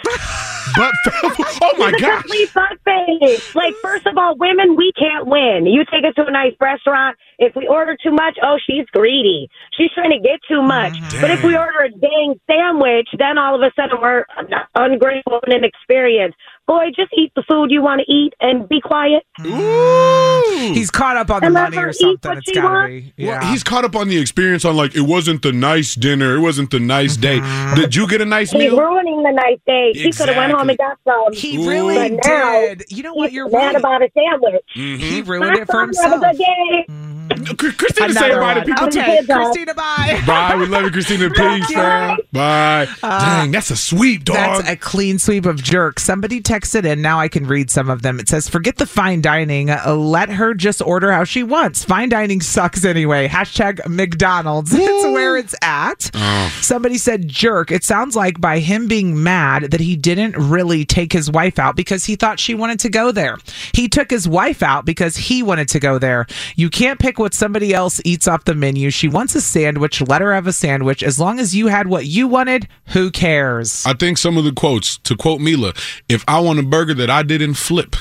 Oh, my He's a gosh. complete butt face. Like, first of all, women, we can't win. You take us to a nice restaurant. If we order too much, oh, she's greedy. She's trying to get too much. But if we order a dang sandwich, then all of a sudden we're ungrateful and inexperienced. Boy, just eat the food you want to eat and be quiet. Ooh. He's caught up on the And let money her or eat something. what It's she got to wants. be. Well, he's caught up on the experience on like, it wasn't the nice dinner. It wasn't the nice day. Did you get a nice He's meal? ruining the nice day. He could have went home and got some. He really But now, did. You know what? he's You're mad right. about a sandwich. He ruined it for Have himself. a good day. Christina, say Another bye to one. people. Okay, Christina, bye. Bye. We love you, Christina. Peace, fam. Bye. Dang, that's a sweep, dog. That's a clean sweep of jerks. Somebody texted in. Now I can read some of them. It says, forget the fine dining. Let her just order how she wants. Fine dining sucks anyway. Hashtag McDonald's. It's where it's at. Somebody said, jerk. It sounds like by him being mad that he didn't really take his wife out because he thought she wanted to go there. He took his wife out because he wanted to go there. You can't pick what somebody else eats off the menu. She wants a sandwich. Let her have a sandwich. As long as you had what you wanted, who cares? I think some of the quotes, to quote Mila, if I want a burger that I didn't flip.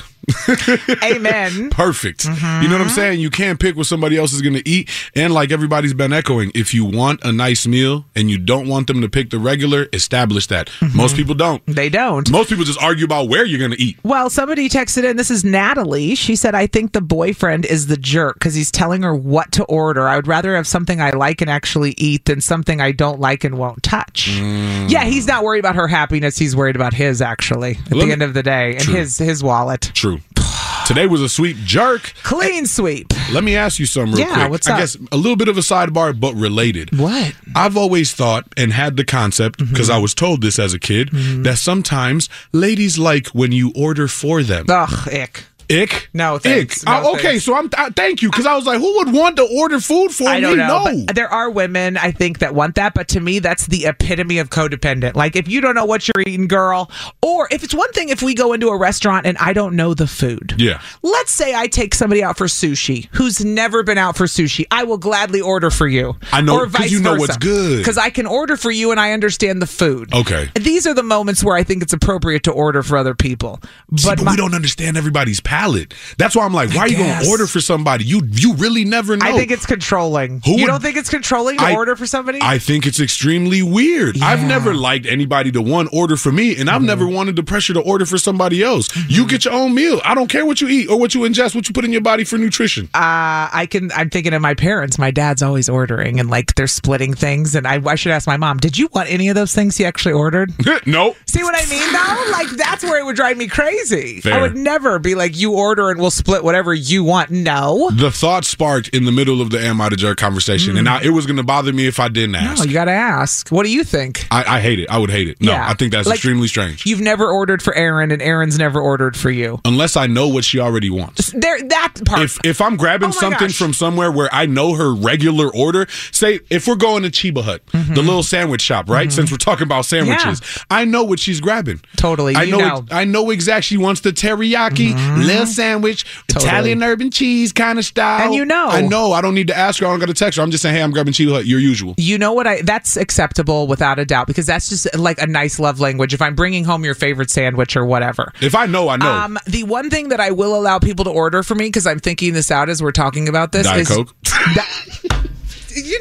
Amen. Perfect. You know what I'm saying? You can't pick what somebody else is going to eat. And like everybody's been echoing, if you want a nice meal and you don't want them to pick the regular, establish that. Most people don't. They don't. Most people just argue about where you're going to eat. Well, somebody texted in. This is Natalie. She said, I think the boyfriend is the jerk because he's telling her what to order. I would rather have something I like and actually eat than something I don't like and won't touch. Yeah, he's not worried about her happiness. He's worried about his, actually, at the end of the day, and his wallet. True. Today was a sweep jerk. Clean sweep. Let me ask you something real quick. What's up? I guess a little bit of a sidebar, but related. What? I've always thought and had the concept, because I was told this as a kid, that sometimes ladies like when you order for them. Ugh, ick. Ick? No, thanks. Ick. No, okay, thanks. so thank you, because I was like, who would want to order food for me? I don't know. No. But there are women, I think, that want that, but to me, that's the epitome of codependent. Like, if you don't know what you're eating, girl, or if it's one thing if we go into a restaurant and I don't know the food. Yeah. Let's say I take somebody out for sushi who's never been out for sushi. I will gladly order for you. I know, or vice because you know versa. what's good. Because I can order for you and I understand the food. Okay. These are the moments where I think it's appropriate to order for other people. But we don't understand everybody's palate. That's why I'm like, why are you going to order for somebody? You really never know. I think it's controlling. You don't think it's controlling to order for somebody? I think it's extremely weird. Yeah. I've never liked anybody to order for me, and I've never wanted the pressure to order for somebody else. You get your own meal. I don't care what you eat or what you ingest, what you put in your body for nutrition. I'm thinking of my parents. My dad's always ordering, and like they're splitting things. And I should ask my mom, did you want any of those things he actually ordered? Nope. See what I mean, though? Like, that's where it would drive me crazy. Fair. I would never be like, you order and we'll split whatever you want. No. The thought sparked in the middle of the Am I the Jerk conversation, and now it was going to bother me if I didn't ask. No, you got to ask. What do you think? I hate it. I would hate it. No, Yeah. I think that's Like, extremely strange. You've never ordered for Aaron, and Aaron's never ordered for you. Unless I know what she already wants. That part. If I'm grabbing something from somewhere where I know her regular order, say if we're going to Chiba Hut, the little sandwich shop, right? Since we're talking about sandwiches, I know what she's grabbing. Totally. I know. I know exactly. She wants the teriyaki little sandwich, Italian herb and cheese kind of style. And you know. I know. I don't need to ask her. I don't got to text her. I'm just saying, hey, I'm grabbing Chiba Hut. Your usual. You know what? That's acceptable without a doubt because that's just like a nice love language. If I'm bringing home your favorite sandwich or whatever. If I know, I know. The one thing that I will allow people to order for me because I'm thinking this out as we're talking about this Diet is Coke. You do.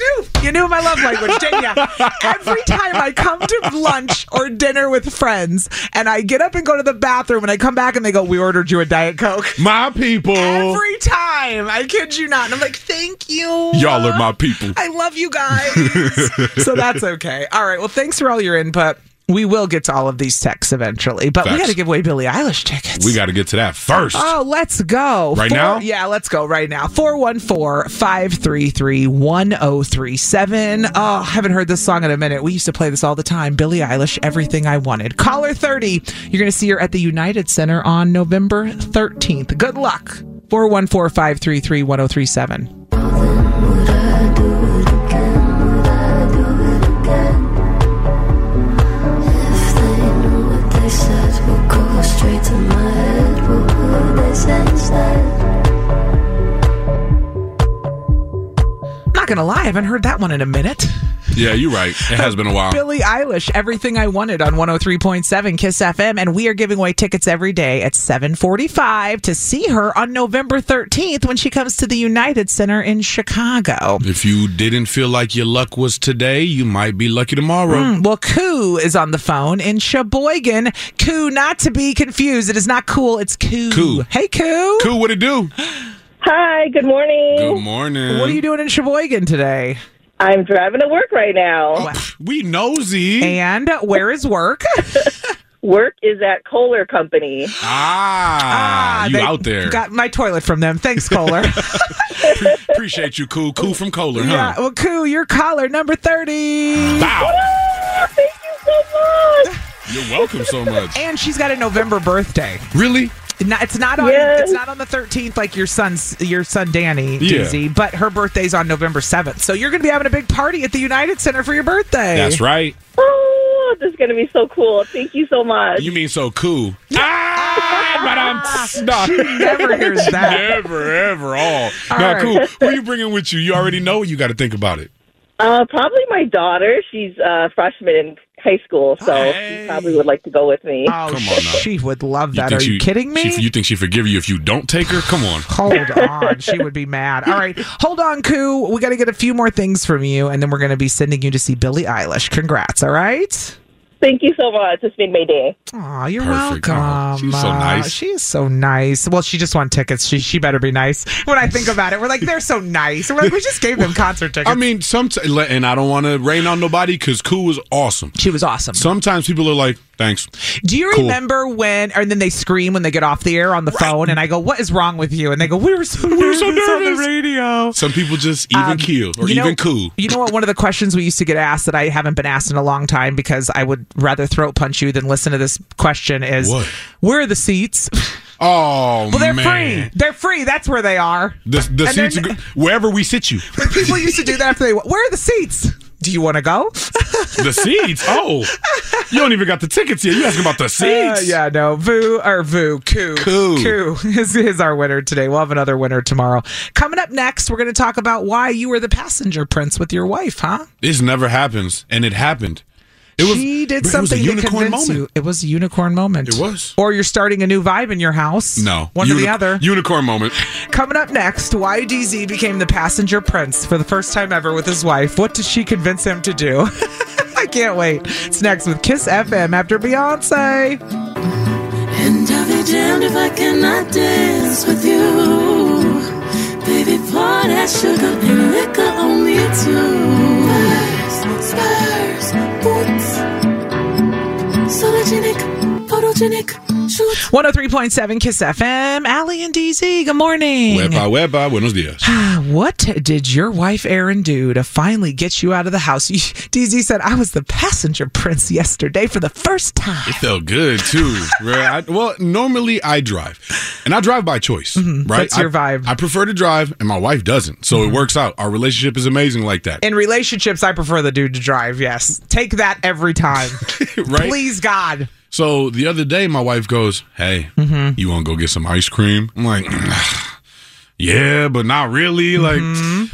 You knew my love language, didn't you? Every time I come to lunch or dinner with friends and I get up and go to the bathroom and I come back and they go, we ordered you a Diet Coke. My people. Every time. I kid you not. And I'm like, thank you. Y'all are my people. I love you guys. So that's okay. All right. Well, thanks for all your input. We will get to all of these texts eventually, but we got to give away Billie Eilish tickets. We got to get to that first. Oh, let's go. Now? Yeah, let's go right now. 414-533-1037. Oh, haven't heard this song in a minute. We used to play this all the time. Billie Eilish, Everything I Wanted. Caller 30. You're going to see her at the United Center on November 13th. Good luck. 414-533-1037. Straight to my head, what would they say instead? Not gonna lie, I haven't heard that one in a minute. Yeah, you're right. It has been a while. Billie Eilish, Everything I Wanted on 103.7 KISS FM, and we are giving away tickets every day at 7:45 to see her on November 13th when she comes to the United Center in Chicago. If you didn't feel like your luck was today, you might be lucky tomorrow. Well, Koo is on the phone in Sheboygan. Koo, not to be confused. It is not cool. It's Koo. Koo. Hey, Koo. Koo, what it do? Hi, good morning. Good morning. What are you doing in Sheboygan today? I'm driving to work right now. We nosy. And where is work? Work is at Kohler Company. You out there. Got my toilet from them. Thanks, Kohler. Appreciate you, Koo. Koo from Kohler, huh? Yeah, well, Koo, you're caller number 30. Wow. Thank you so much. You're welcome so much. And she's got a November birthday. Really? It's not on. Yes. It's not on the 13th like your son Danny, Dizzy, but her birthday's on November 7th. So you're going to be having a big party at the United Center for your birthday. That's right. Oh, this is going to be so cool. Thank you so much. You mean so cool? She never hears that. Never, ever, all. All now, right. Cool. Who are you bringing with you? You already know, or you got to think about it? Probably my daughter. She's a freshman in high school, so she probably would like to go with me. Oh, come on now. She would love that. Are you kidding me? You think she'd forgive you if you don't take her? Come on. Hold on. She would be mad. All right. Hold on, Koo. We got to get a few more things from you, and then we're going to be sending you to see Billie Eilish. Congrats, all right? Thank you so much. This made my day. Aw, you're Perfect. welcome. Oh, she's so nice. She is so nice. Well, she just won tickets. She better be nice. When I think about it, we're like, they're so nice. We're like, we just gave them concert tickets. I mean, and I don't want to rain on nobody because Koo was awesome. She was awesome. Sometimes people are like, thanks. Do you Cool. remember when, and then they scream when they get off the air on the phone, and I go, what is wrong with you? And they go, we were so nervous on the radio. Some people just even keel or even Koo. You know what? One of the questions we used to get asked that I haven't been asked in a long time because I would rather throat punch you than listen to this question is, what? Where are the seats? Oh, well, they're man. free. They're free. That's where they are. The seats are wherever we sit you. But people used to do that after where are the seats? Do you want to go? The seats? Oh, you don't even got the tickets yet. You asking about the seats? Yeah, no. Koo is our winner today. We'll have another winner tomorrow. Coming up next, we're going to talk about why you were the passenger prince with your wife, huh? This never happens, and it happened. She did something to convince you. It was a unicorn moment. It was. Or you're starting a new vibe in your house. No. One or the other. Unicorn moment. Coming up next, why DZ became the passenger prince for the first time ever with his wife. What did she convince him to do? I can't wait. It's next with KISS FM after Beyonce. And I'll be damned if I cannot dance with you. Baby, pour that sugar and liquor on me too. Spurs, boots, sologenic, photogenic. 103.7 KISS FM. Allie and DZ, good morning. Weba, buenos dias. What did your wife Erin do to finally get you out of the house? DZ said, I was the passenger prince yesterday for the first time. It felt good, too. Right? Well, normally I drive. And I drive by choice, right? That's your vibe. I prefer to drive, and my wife doesn't. So it works out. Our relationship is amazing like that. In relationships, I prefer the dude to drive, yes. Take that every time. Right? Please, God. So the other day, my wife goes, hey, you want to go get some ice cream? I'm like, yeah, but not really. Like,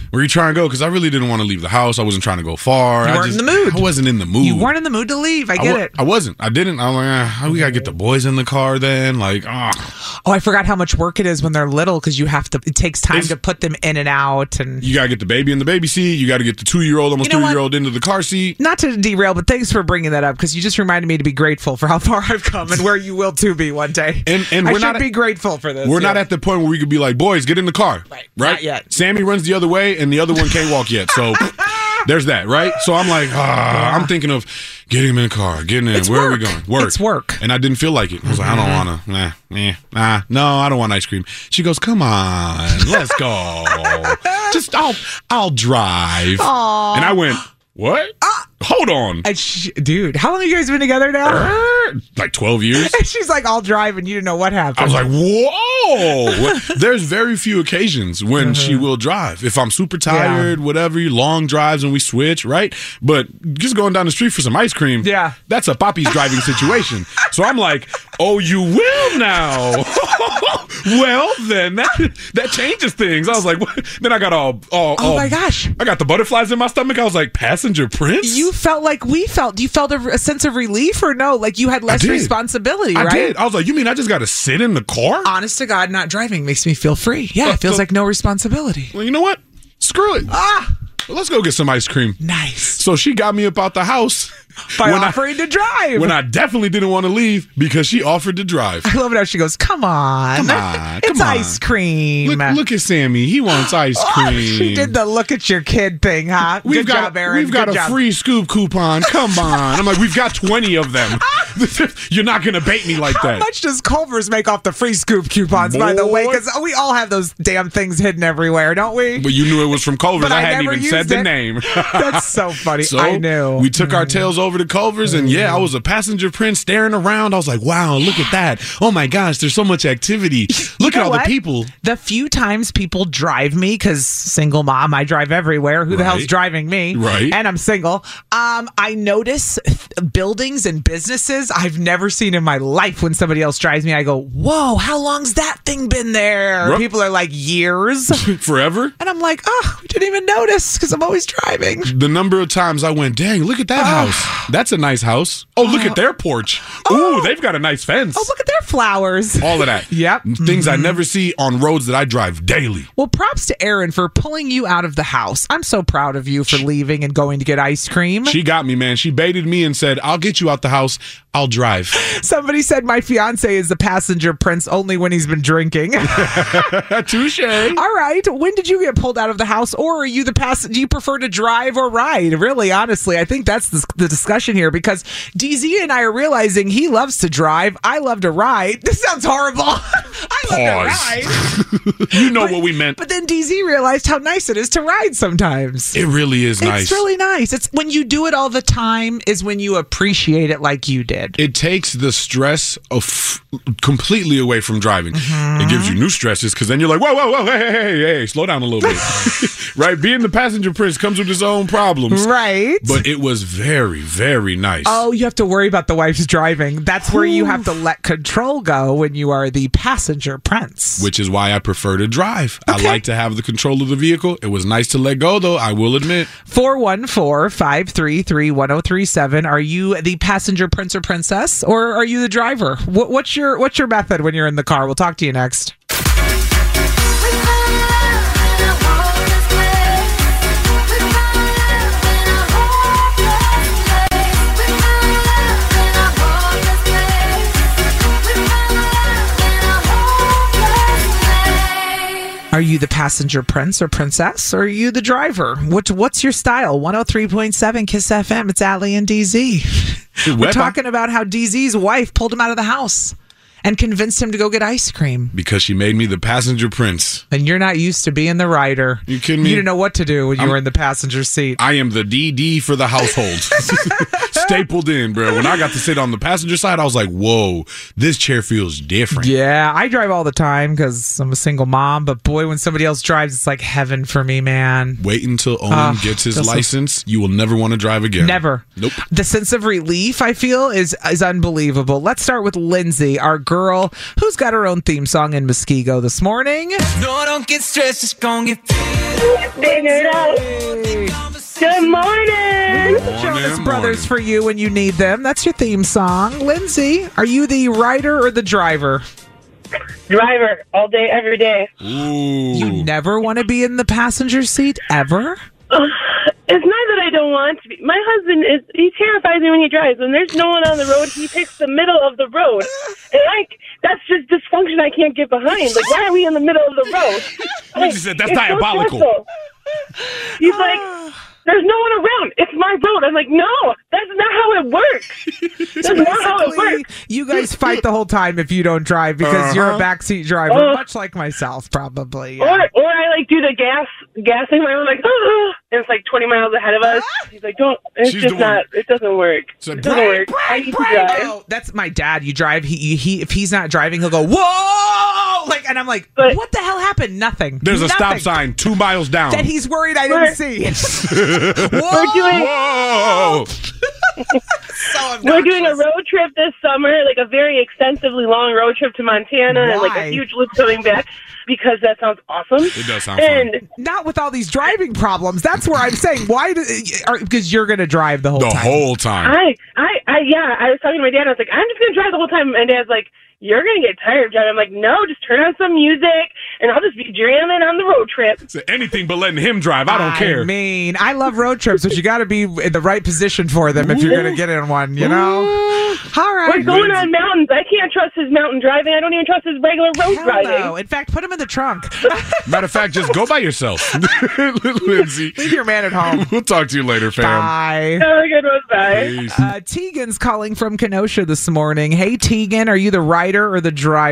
where you trying to go? Because I really didn't want to leave the house. I wasn't trying to go far. You weren't in the mood. I wasn't in the mood. You weren't in the mood to leave. I get it. I wasn't. I didn't. I was like, we got to get the boys in the car then. Like, Oh, I forgot how much work it is when they're little because you have to, it takes time to put them in and out. And you got to get the baby in the baby seat. You got to get the 2-year-old, almost 3-year-old into the car seat. Not to derail, but thanks for bringing that up because you just reminded me to be grateful for how far I've come and where you will too be one day. And I we're should be grateful for this. We're not at the point where we could be like, boys, get in the car. Right? Not yet. Sammy runs the other way and the other one can't walk yet. So there's that, right? So I'm like, I'm thinking of getting him in the car, getting in. It's Where work. are we going? Work. It's work. And I didn't feel like it. I was like, I don't want to. No, I don't want ice cream. She goes, come on, let's go. Just I'll drive. Aww. And I went, what? Hold on. Dude, how long have you guys been together now? Like 12 years. And she's like, I'll drive, and you didn't know what happened. I was like, whoa. There's very few occasions when she will drive. If I'm super tired, whatever, long drives and we switch, right? But just going down the street for some ice cream, that's a Poppy's driving situation. So I'm like, oh, you will now. Well, then that changes things. I was like, what? Then I got oh my gosh. I got the butterflies in my stomach. I was like, passenger prince? You felt like we felt. You felt a sense of relief or no? Like you had less responsibility, right? I did. I was like, you mean I just got to sit in the car? Honest to God, not driving makes me feel free. Yeah, it feels like no responsibility. Well, you know what? Screw it. Let's go get some ice cream. Nice. So she got me up out the house. By offering to drive. When I definitely didn't want to leave because she offered to drive. I love it how she goes, come on. It's ice cream. Look at Sammy. He wants ice cream. She did the look at your kid thing, huh? Good job, Aaron. We've got a free scoop coupon. Come on. I'm like, we've got 20 of them. You're not going to bait me like that. How much does Culver's make off the free scoop coupons, by the way? Because we all have those damn things hidden everywhere, don't we? But you knew it was from Culver's. I hadn't even said the name. That's so funny. So I knew. We took our tails over to Culver's, and I was a passenger prince staring around. I was like, wow, look at that. Oh my gosh, there's so much activity. Look at all the people. The few times people drive me, because single mom, I drive everywhere. Who the hell's driving me? Right. And I'm single. I notice buildings and businesses I've never seen in my life. When somebody else drives me, I go, whoa, how long's that thing been there? People are like, years. Forever. And I'm like, oh, we didn't even notice because I'm always driving. The number of times I went, dang, look at that house. That's a nice house. Oh, look at their porch. Ooh, they've got a nice fence. Oh, look at their flowers. All of that. Yep. Things I never see on roads that I drive daily. Well, props to Erin for pulling you out of the house. I'm so proud of you for leaving and going to get ice cream. She got me, man. She baited me and said, I'll get you out the house. I'll drive. Somebody said my fiance is the passenger prince only when he's been drinking. Touche. All right. When did you get pulled out of the house, or are you the passenger? Do you prefer to drive or ride? Really, honestly, I think that's the discussion here, because DZ and I are realizing he loves to drive. I love to ride. This sounds horrible. I love to ride. You know what we meant. But then DZ realized how nice it is to ride sometimes. It really is nice. It's really nice. It's when you do it all the time is when you appreciate it like you did. It takes the stress of completely away from driving. It gives you new stresses, because then you're like, whoa, hey, slow down a little bit. Right? Being the passenger prince comes with its own problems. Right. But it was very, very nice. Oh, you have to worry about the wife's driving. That's where you have to let control go when you are the passenger prince. Which is why I prefer to drive. Okay. I like to have the control of the vehicle. It was nice to let go, though, I will admit. 414-533-1037. Are you the passenger prince or princess, or are you the driver? What's your method when you're in the car? We'll talk to you next. Are you the passenger prince or princess, or are you the driver? What's your style? 103.7 Kiss FM. It's Allie and DZ. We're talking about how DZ's wife pulled him out of the house and convinced him to go get ice cream. Because she made me the passenger prince. And you're not used to being the rider. You kidding me? You didn't know what to do when you were in the passenger seat. I am the DD for the household. Stapled in, bro. When I got to sit on the passenger side, I was like, whoa, this chair feels different. Yeah, I drive all the time because I'm a single mom. But boy, when somebody else drives, it's like heaven for me, man. Wait until Owen gets his license. You will never want to drive again. Never. Nope. The sense of relief, I feel, is unbelievable. Let's start with Lindsay, our girl, who's got her own theme song in Muskego this morning. No, don't get stressed, it's gonna get better. Figure it out. Good morning. Jonas Brothers for you when you need them. That's your theme song. Lindsay, are you the rider or the driver? Driver, all day, every day. Ooh. You never want to be in the passenger seat, ever? It's not that I don't want to be. My husband he terrifies me when he drives. When there's no one on the road, he picks the middle of the road. And that's just dysfunction I can't get behind. Like, why are we in the middle of the road? Lindsay said, that's diabolical. So he's like, there's no one around. It's my road. I'm like, no, that's not how it works. That's not how it works. You guys fight the whole time if you don't drive because you're a backseat driver, much like myself, probably. Yeah. Or I do the gassing my own, like, and it's like 20 miles ahead of us. He's like, don't. It's just not. It doesn't work. It doesn't work. I need to drive. No, that's my dad. You drive. He if he's not driving, he'll go whoa, and I'm like, what the hell happened? Nothing. There's a stop sign 2 miles down that he's worried I didn't see. Whoa! We're doing a road trip this summer, like a very extensively long road trip to Montana, and like a huge loop coming back because that sounds awesome. It does sound fun. Not with all these driving problems. That's where I'm saying because you're going to drive the whole time. The whole time. I was talking to my dad. I was like, I'm just going to drive the whole time, and Dad's like, you're going to get tired of driving. I'm like, no, just turn on some music, and I'll just be jamming on the road trip. So anything but letting him drive. I don't care. I mean, I love road trips, but you got to be in the right position for them if you're going to get in one, you know? All right. We're going on mountains. I can't trust his mountain driving. I don't even trust his regular road driving. No. In fact, put him in the trunk. Matter of fact, just go by yourself. Lindsay. Leave your man at home. We'll talk to you later, fam. Bye. Have a good one. Bye. Tegan's calling from Kenosha this morning. Hey, Tegan, are you the rider or the driver?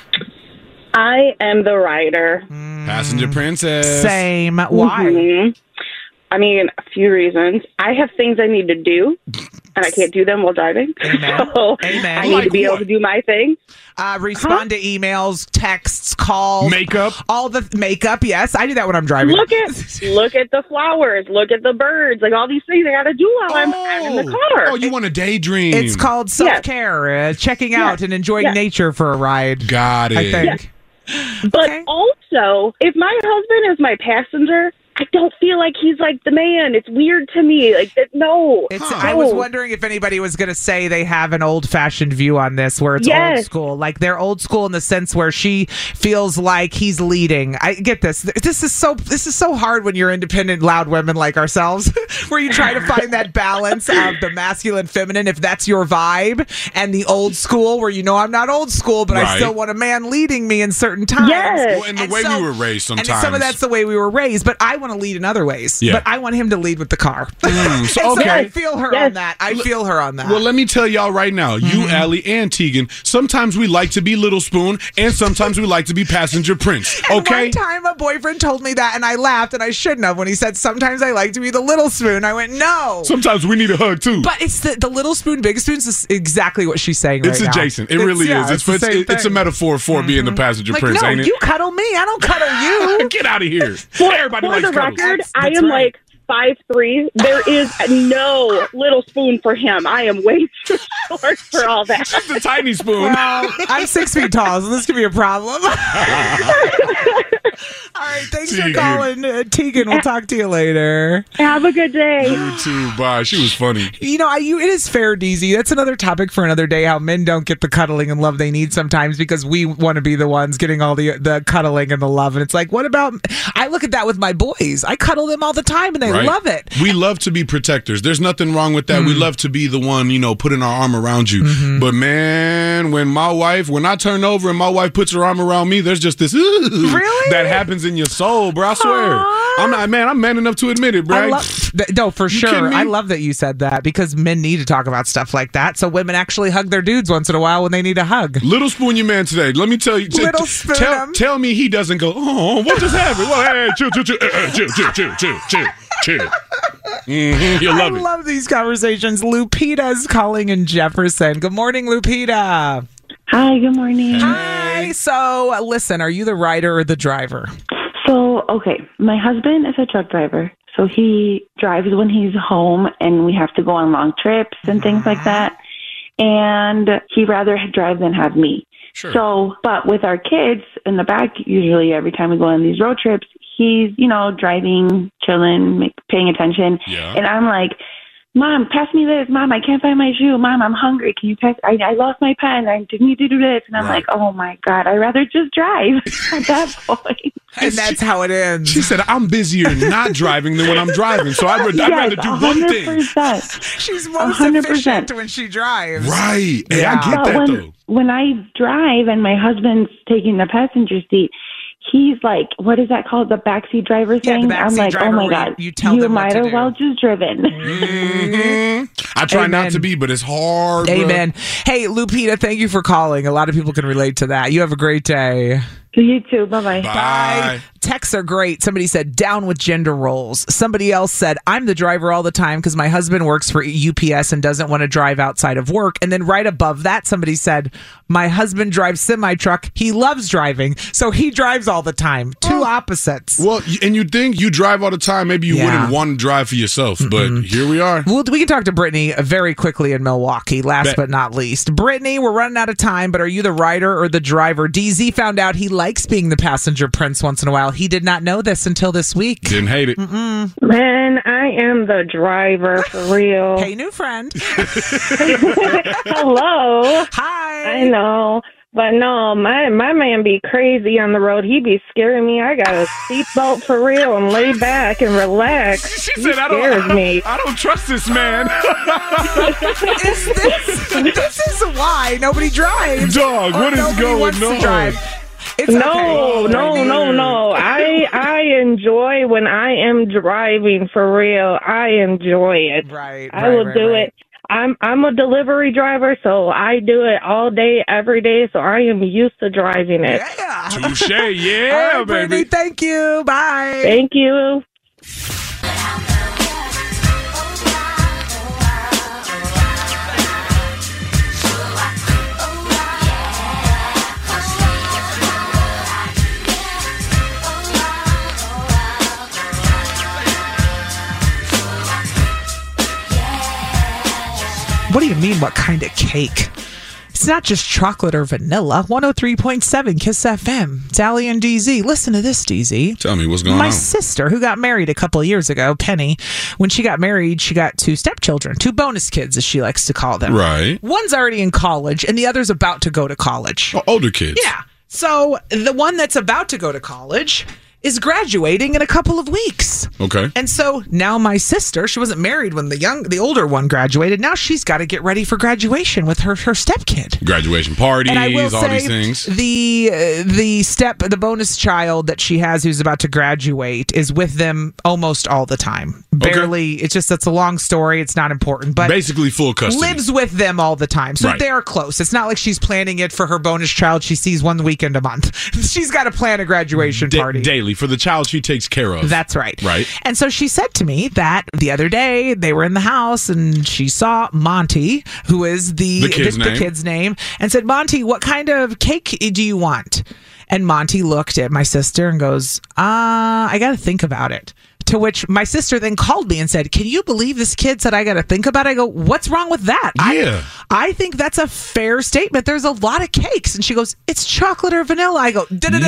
I am the rider. Passenger princess. Same. Why? Mm-hmm. I mean, a few reasons. I have things I need to do, and I can't do them while driving. Amen. So Amen. I need to be able to do my thing. Respond to emails, texts, calls. Makeup. All the makeup, yes. I do that when I'm driving. Look at the flowers. Look at the birds. Like all these things I got to do while I'm in the car. Oh, you want to daydream. It's called self-care, checking out and enjoying nature for a ride. Got it. I think. But also, if my husband is my passenger, I don't feel like he's like the man. It's weird to me. Like, no. I was wondering if anybody was going to say they have an old-fashioned view on this where it's old school. Like, they're old school in the sense where she feels like he's leading. I get this. This is so hard when you're independent, loud women like ourselves, where you try to find that balance of the masculine, feminine, if that's your vibe, and the old school where I'm not old school, but I still want a man leading me in certain times. Well, and the way we were raised sometimes. And some of that's the way we were raised, but I want to lead in other ways. Yeah. But I want him to lead with the car. So I feel her on that. I feel her on that. Well, let me tell y'all right now, you, Allie, and Tegan, sometimes we like to be Little Spoon, and sometimes we like to be Passenger Prince. Okay? One time a boyfriend told me that, and I laughed, and I shouldn't have when he said, sometimes I like to be the Little Spoon. I went, no. Sometimes we need a hug, too. But it's the Little Spoon, Big Spoon is exactly what she's saying right now. It's adjacent. It really is. It's a metaphor for being the Passenger Prince, ain't it? You cuddle me. I don't cuddle you. Get out of here. Everybody for likes the cuddles. record, I am like 5'3". There is no Little Spoon for him. I am way too short for all that. She's the tiny spoon. Well, I'm 6 feet tall, so this could be a problem. All right, thanks for calling, Tegan. We'll talk to you later. Have a good day. You too. Bye. She was funny. It is fair, DZ. That's another topic for another day, how men don't get the cuddling and love they need sometimes because we want to be the ones getting all the cuddling and the love. And it's like, what about... I look at that with my boys. I cuddle them all the time, and they love it. We love to be protectors. There's nothing wrong with that. We love to be the one, putting our arm around you. But man, when I turn over and my wife puts her arm around me, there's just this that happens in your soul, bro. I swear. I'm man enough to admit it, bro. No, for sure. I love that you said that because men need to talk about stuff like that. So women actually hug their dudes once in a while when they need a hug. Little Spoon your man today. Let me tell you. Little Spoon tell me he doesn't go, oh, what just happened? Well, hey, chill. You'll love it. I love these conversations. Lupita's calling in Jefferson. Good morning, Lupita. Hi, good morning. Hi. So, listen, are you the rider or the driver? So, okay, my husband is a truck driver. So he drives when he's home and we have to go on long trips and things like that. And he'd rather drive than have me. Sure. So, but with our kids in the back, usually every time we go on these road trips, he's, driving, chilling, paying attention. Yeah. And I'm like, Mom, pass me this. Mom, I can't find my shoe. Mom, I'm hungry. Can you pass? I lost my pen. I didn't need to do this. And I'm like, oh my God, I'd rather just drive at that point. And that's how it ends. She said, I'm busier not driving than when I'm driving. So I'd rather do 100%. one thing. She's most 100%. efficient when she drives. Right. Hey, I get that, though. When I drive and my husband's taking the passenger seat, he's like, what is that called? The backseat driver thing? the backseat I'm like, driver oh my where God, you tell them what might to have do. well just driven. I try not to be, but it's hard. Amen. Hey, Lupita, thank you for calling. A lot of people can relate to that. You have a great day. You too. Bye-bye. Bye. Texts are great. Somebody said, down with gender roles. Somebody else said, I'm the driver all the time because my husband works for UPS and doesn't want to drive outside of work. And then right above that, somebody said, my husband drives semi-truck. He loves driving, so he drives all the time. Two opposites. Well, and you think you drive all the time. Maybe you wouldn't want to drive for yourself, but here we are. Well, we can talk to Brittany very quickly in Milwaukee, last but not least. Brittany, we're running out of time, but are you the rider or the driver? DZ found out he likes being the passenger prince once in a while. He did not know this until this week. Didn't hate it. Man, I am the driver for real. Hey, new friend. Hello. Hi. I know. But no, my man be crazy on the road. He be scaring me. I got a seatbelt for real and lay back and relax. She said, I don't trust this man. This is why nobody drives. Dog, what is going on? No. I enjoy when I am driving for real. I enjoy it. I will do it. I'm a delivery driver, so I do it all day, every day. So I am used to driving it. Touche, yeah, right, baby. Brittany, thank you. Bye. Thank you. What do you mean, what kind of cake? It's not just chocolate or vanilla. 103.7 Kiss FM. It's Allie and DZ. Listen to this, DZ. Tell me what's going on. My sister, who got married a couple of years ago, Penny, when she got married, she got 2 stepchildren, 2 bonus kids, as she likes to call them. Right. One's already in college, and the other's about to go to college. Oh, older kids. Yeah. So the one that's about to go to college is graduating in a couple of weeks. Okay. And so now my sister, she wasn't married when the older one graduated. Now she's got to get ready for graduation with her stepkid. Graduation parties, And I will all say, these things. the bonus child that she has who's about to graduate is with them almost all the time. Barely. It's just, it's a long story. It's not important, but basically full custody. Lives with them all the time. So Right. they're close. It's not like she's planning it for her bonus child she sees one weekend a month. She's got to plan a graduation party. Daily for the child she takes care of. That's right. Right. And so she said to me that the other day they were in the house and she saw Monty, who is the kid's name, and said, Monty, what kind of cake do you want? And Monty looked at my sister and goes, I got to think about it. To which my sister then called me and said, can you believe this kid said I got to think about it? I go, what's wrong with that? Yeah. I think that's a fair statement. There's a lot of cakes. And she goes, it's chocolate or vanilla. I go,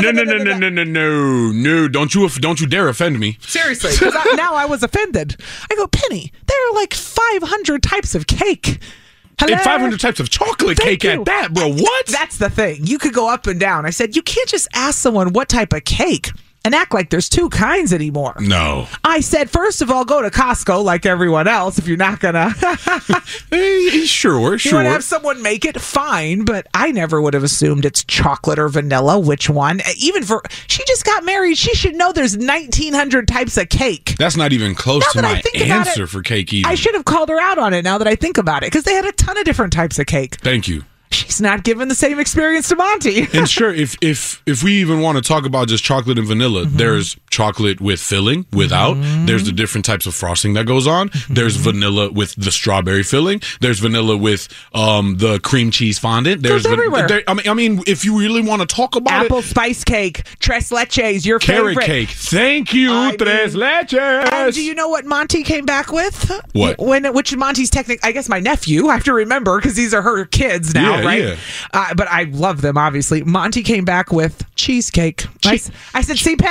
No. Don't you dare offend me. Seriously, because now I was offended. I go, Penny, there are like 500 types of cake. And 500 types of chocolate cake at that, bro. What? That's the thing. You could go up and down. I said, you can't just ask someone what type of cake and act like there's 2 kinds anymore. No. I said, first of all, go to Costco like everyone else if you're not going to. Sure. You want to have someone make it? Fine, but I never would have assumed it's chocolate or vanilla. Which one? Even she just got married. She should know there's 1,900 types of cake. That's not even close to my answer for cake either. I should have called her out on it now that I think about it, because they had a ton of different types of cake. Thank you. She's not given the same experience to Monty. And sure, if we even want to talk about just chocolate and vanilla, there's chocolate with filling, without. There's the different types of frosting that goes on. There's vanilla with the strawberry filling. There's vanilla with the cream cheese fondant. There's everywhere. I mean, if you really want to talk about apple spice cake, tres leches, your carrot favorite cake. Thank you, tres leches. And do you know what Monty came back with? What? Which Monty's I guess my nephew. I have to remember because these are her kids now. Yeah, right? Yeah. But I love them, obviously. Monty came back with cheesecake. I said, see, Penny?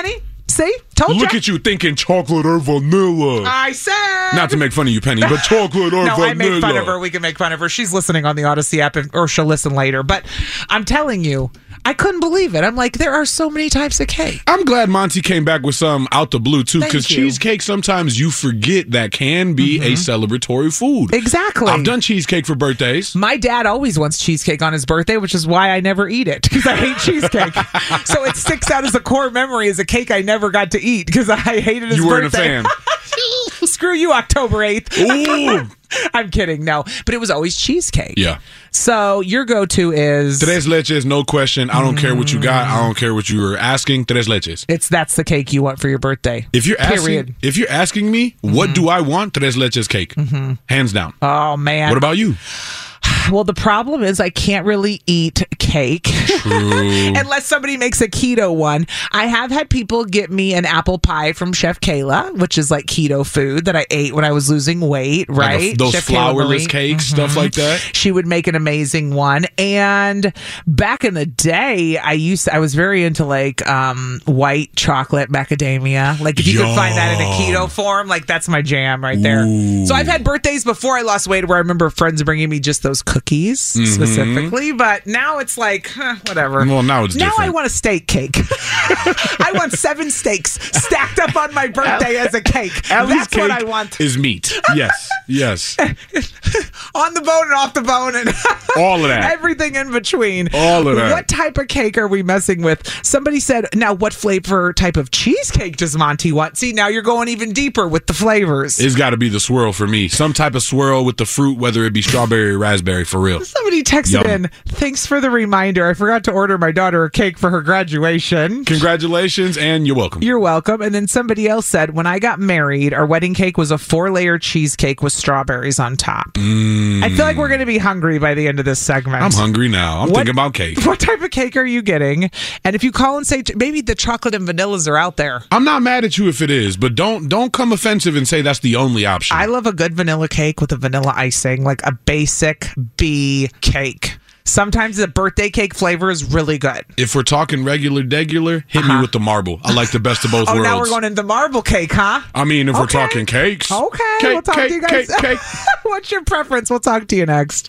See? Told you. Look at you thinking chocolate or vanilla. I said. Not to make fun of you, Penny, but chocolate or vanilla. No, I make fun of her. We can make fun of her. She's listening on the Odyssey app, or she'll listen later. But I'm telling you, I couldn't believe it. I'm like, there are so many types of cake. I'm glad Monty came back with some out the blue, too, because cheesecake, sometimes you forget that can be a celebratory food. Exactly. I've done cheesecake for birthdays. My dad always wants cheesecake on his birthday, which is why I never eat it, because I hate cheesecake. So it sticks out as a core memory as a cake I never got to eat, because I hated his birthday. You weren't a fan. Screw you, October 8th. Ooh. I'm kidding. No, but it was always cheesecake. Yeah. So your go-to is Tres leches, no question. I don't care what you got. I don't care what you were asking. Tres leches. That's the cake you want for your birthday. If you're asking me, what do I want? Tres leches cake. Hands down. Oh man. What about you? Well, the problem is I can't really eat cake unless somebody makes a keto one. I have had people get me an apple pie from Chef Kayla, which is like keto food that I ate when I was losing weight, right? Like those Chef flourless cakes, stuff like that. She would make an amazing one. And back in the day, I was very into like white chocolate macadamia. Like if you could find that in a keto form, like that's my jam right there. Ooh. So I've had birthdays before I lost weight where I remember friends bringing me just those cookies specifically, but now it's like whatever. Well, now it's different. Now I want a steak cake. I want 7 steaks stacked up on my birthday as a cake. That's what I want. Is meat. Yes. On the bone and off the bone and all of that. Everything in between. All of that. What type of cake are we messing with? Somebody said, now what flavor type of cheesecake does Monty want? See, now you're going even deeper with the flavors. It's got to be the swirl for me. Some type of swirl with the fruit, whether it be strawberry or raspberry, for real. Somebody texted in, thanks for the reminder. I forgot to order my daughter a cake for her graduation. Congratulations, and you're welcome. You're welcome. And then somebody else said, when I got married, our wedding cake was a 4-layer cheesecake with strawberries on top. I feel like we're going to be hungry by the end of this segment. I'm hungry now. I'm thinking about cake. What type of cake are you getting? And if you call and say, maybe the chocolate and vanillas are out there. I'm not mad at you if it is, but don't come offensive and say that's the only option. I love a good vanilla cake with a vanilla icing, like a basic B cake. Sometimes the birthday cake flavor is really good. If we're talking regular, hit me with the marble. I like the best of both worlds. Now we're going into marble cake, huh? I mean, if we're talking cakes. Okay, cake, we'll talk to you guys. Cake. What's your preference? We'll talk to you next.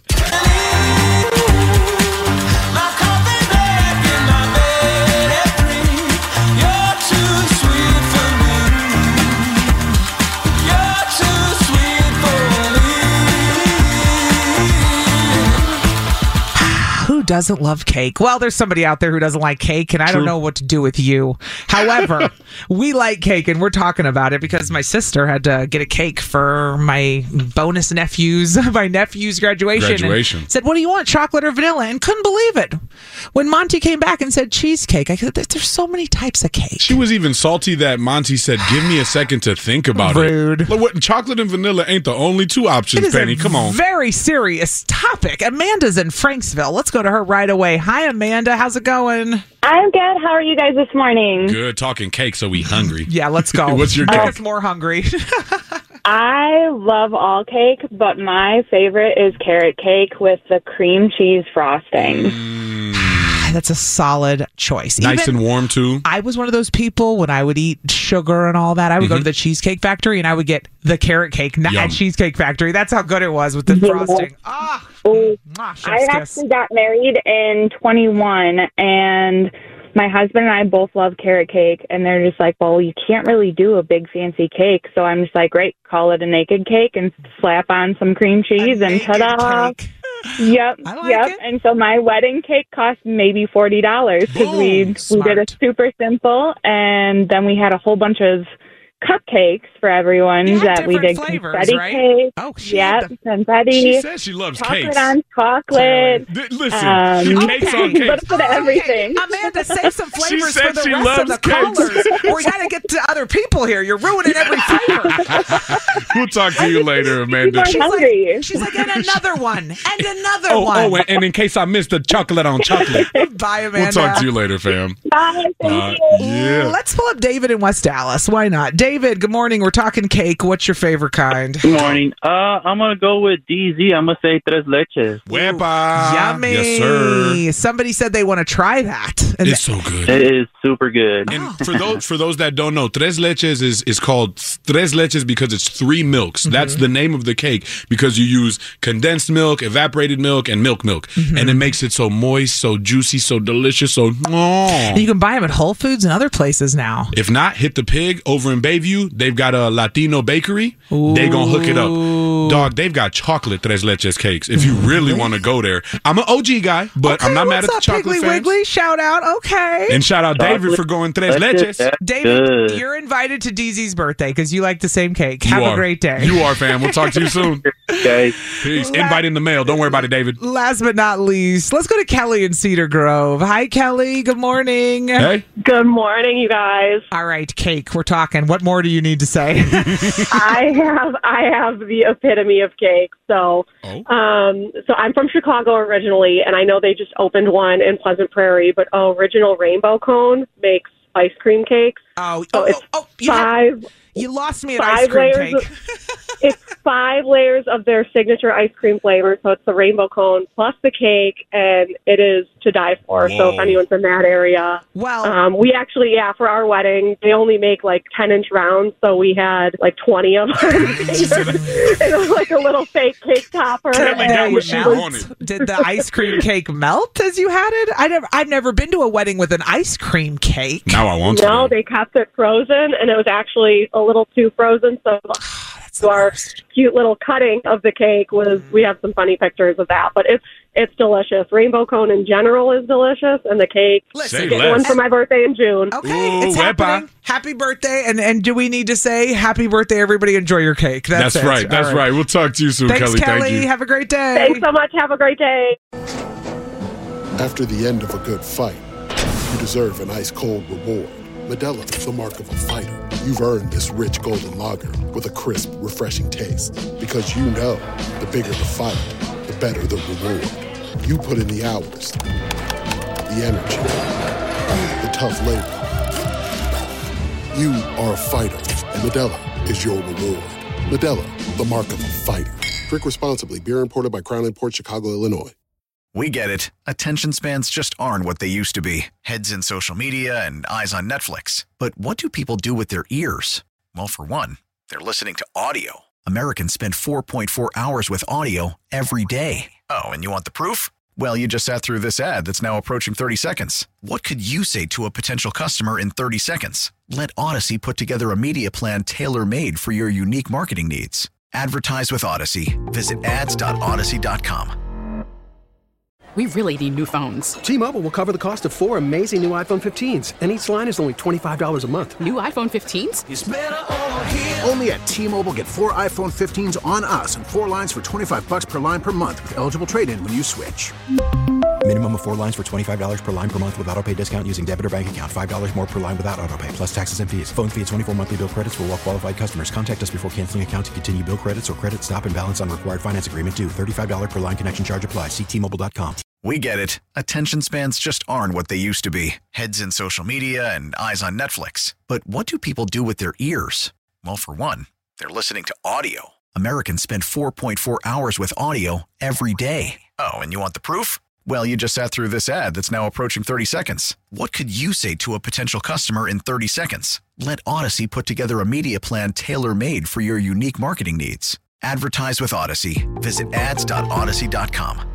Who doesn't love cake? Well, there's somebody out there who doesn't like cake, and I don't know what to do with you. However, we like cake, and we're talking about it because my sister had to get a cake for my bonus nephew's graduation. And said, what do you want, chocolate or vanilla? And couldn't believe it. When Monty came back and said cheesecake, I said, there's so many types of cake. She was even salty that Monty said, give me a second to think about Rude. it. Rude. Chocolate and vanilla ain't the only two options, Penny. Come on. Very serious topic. Amanda's in Franksville. Let's go to her right away. Hi, Amanda. How's it going? I'm good. How are you guys this morning? Good. Talking cake, so we hungry. Yeah, let's go. What's your cake? More hungry. I love all cake, but my favorite is carrot cake with the cream cheese frosting. That's a solid choice. Nice and warm, too. I was one of those people when I would eat sugar and all that. I would go to the Cheesecake Factory and I would get the carrot cake, not at Cheesecake Factory. That's how good it was with the frosting. I actually got married in 21, and my husband and I both love carrot cake, and they're just like, well, you can't really do a big fancy cake. So I'm just like, great, call it a naked cake and slap on some cream cheese and ta-da. Yep. It. And so my wedding cake cost maybe $40 because we did it super simple, and then we had a whole bunch of cupcakes for everyone that we did flavors, confetti right? cake. Oh, yep, confetti. She says she loves chocolate cakes. on chocolate. Listen, cakes on a little cakes. bit of everything. Amanda, save some flavors for the she rest of loves the cakes. callers. We got to get to other people here. You're ruining every flavor. We'll talk to you later, Amanda. She's like, and another one, and another one. Oh, and in case I missed the chocolate on chocolate. Bye, Amanda. We'll talk to you later, fam. Bye. Thank you. Yeah. Let's pull up David in West Dallas. Why not? David, David. Good morning. We're talking cake. What's your favorite kind? Good morning. I'm going to go with DZ. I'm going to say tres leches. Wepa. Yummy. Yes, sir. Somebody said they want to try that. And it's so good. It is super good. And for those that don't know, tres leches is called tres leches because it's 3 milks. Mm-hmm. That's the name of the cake because you use condensed milk, evaporated milk, and milk. Mm-hmm. And it makes it so moist, so juicy, so delicious, so... And you can buy them at Whole Foods and other places now. If not, hit the Pig over in Bayview. They've got a Latino bakery. Ooh. They gonna hook it up. Dog, they've got chocolate tres leches cakes. If you really want to go there. I'm an OG guy, but I'm not mad at the chocolate Piggly fans. Wiggly? Shout out. Okay. And shout out David for going tres leches. David, you're invited to DZ's birthday because you like the same cake. Have a great day. You are, fam. We'll talk to you soon. Okay. Peace. Invite in the mail. Don't worry about it, David. Last but not least, let's go to Kelly in Cedar Grove. Hi, Kelly. Good morning. Hey. Good morning, you guys. All right, cake. We're talking. What more do you need to say? I have the epitome of cake. So I'm from Chicago originally, and I know they just opened one in Pleasant Prairie, but Original Rainbow Cone makes ice cream cakes. You lost me at ice cream cake. It's 5 layers of their signature ice cream flavor. So it's the rainbow cone plus the cake, and it is to die for. Whoa. So if anyone's in that area. Well, we actually, for our wedding, they only make like 10-inch rounds. So we had like 20 of them. It was like a little fake cake topper. Kelly got what she wanted. Did the ice cream cake melt as you had it? I've never been to a wedding with an ice cream cake. Now I want to. No, they kept it frozen, and it was actually a little too frozen. So our cute little cutting of the cake we have some funny pictures of that, but it's delicious. Rainbow cone in general is delicious, and the cake. Listen, get one for my birthday in June. Okay, it's happening. Happy birthday, and do we need to say happy birthday, everybody? Enjoy your cake. That's it. Right. That's right. We'll talk to you soon, Thanks, Kelly. Thank you. Have a great day. Thanks so much. Have a great day. After the end of a good fight, you deserve an ice-cold reward. Modelo, the mark of a fighter. You've earned this rich golden lager with a crisp, refreshing taste. Because you know, the bigger the fight, the better the reward. You put in the hours, the energy, the tough labor. You are a fighter, and Modelo is your reward. Modelo, the mark of a fighter. Drink responsibly. Beer imported by Crown Imports, Chicago, Illinois. We get it. Attention spans just aren't what they used to be. Heads in social media and eyes on Netflix. But what do people do with their ears? Well, for one, they're listening to audio. Americans spend 4.4 hours with audio every day. Oh, and you want the proof? Well, you just sat through this ad that's now approaching 30 seconds. What could you say to a potential customer in 30 seconds? Let Odyssey put together a media plan tailor-made for your unique marketing needs. Advertise with Odyssey. Visit ads.odyssey.com. We really need new phones. T-Mobile will cover the cost of 4 amazing new iPhone 15s, and each line is only $25 a month. New iPhone 15s? It's better over here. Only at T-Mobile, get 4 iPhone 15s on us and 4 lines for $25 per line per month with eligible trade-in when you switch. Minimum of 4 lines for $25 per line per month with autopay discount using debit or bank account. $5 more per line without autopay, plus taxes and fees. Phone fee at 24 monthly bill credits for well-qualified customers. Contact us before canceling account to continue bill credits or credit stop and balance on required finance agreement due. $35 per line connection charge applies. See T-Mobile.com. We get it. Attention spans just aren't what they used to be. Heads in social media and eyes on Netflix. But what do people do with their ears? Well, for one, they're listening to audio. Americans spend 4.4 hours with audio every day. Oh, and you want the proof? Well, you just sat through this ad that's now approaching 30 seconds. What could you say to a potential customer in 30 seconds? Let Odyssey put together a media plan tailor-made for your unique marketing needs. Advertise with Odyssey. Visit ads.odyssey.com.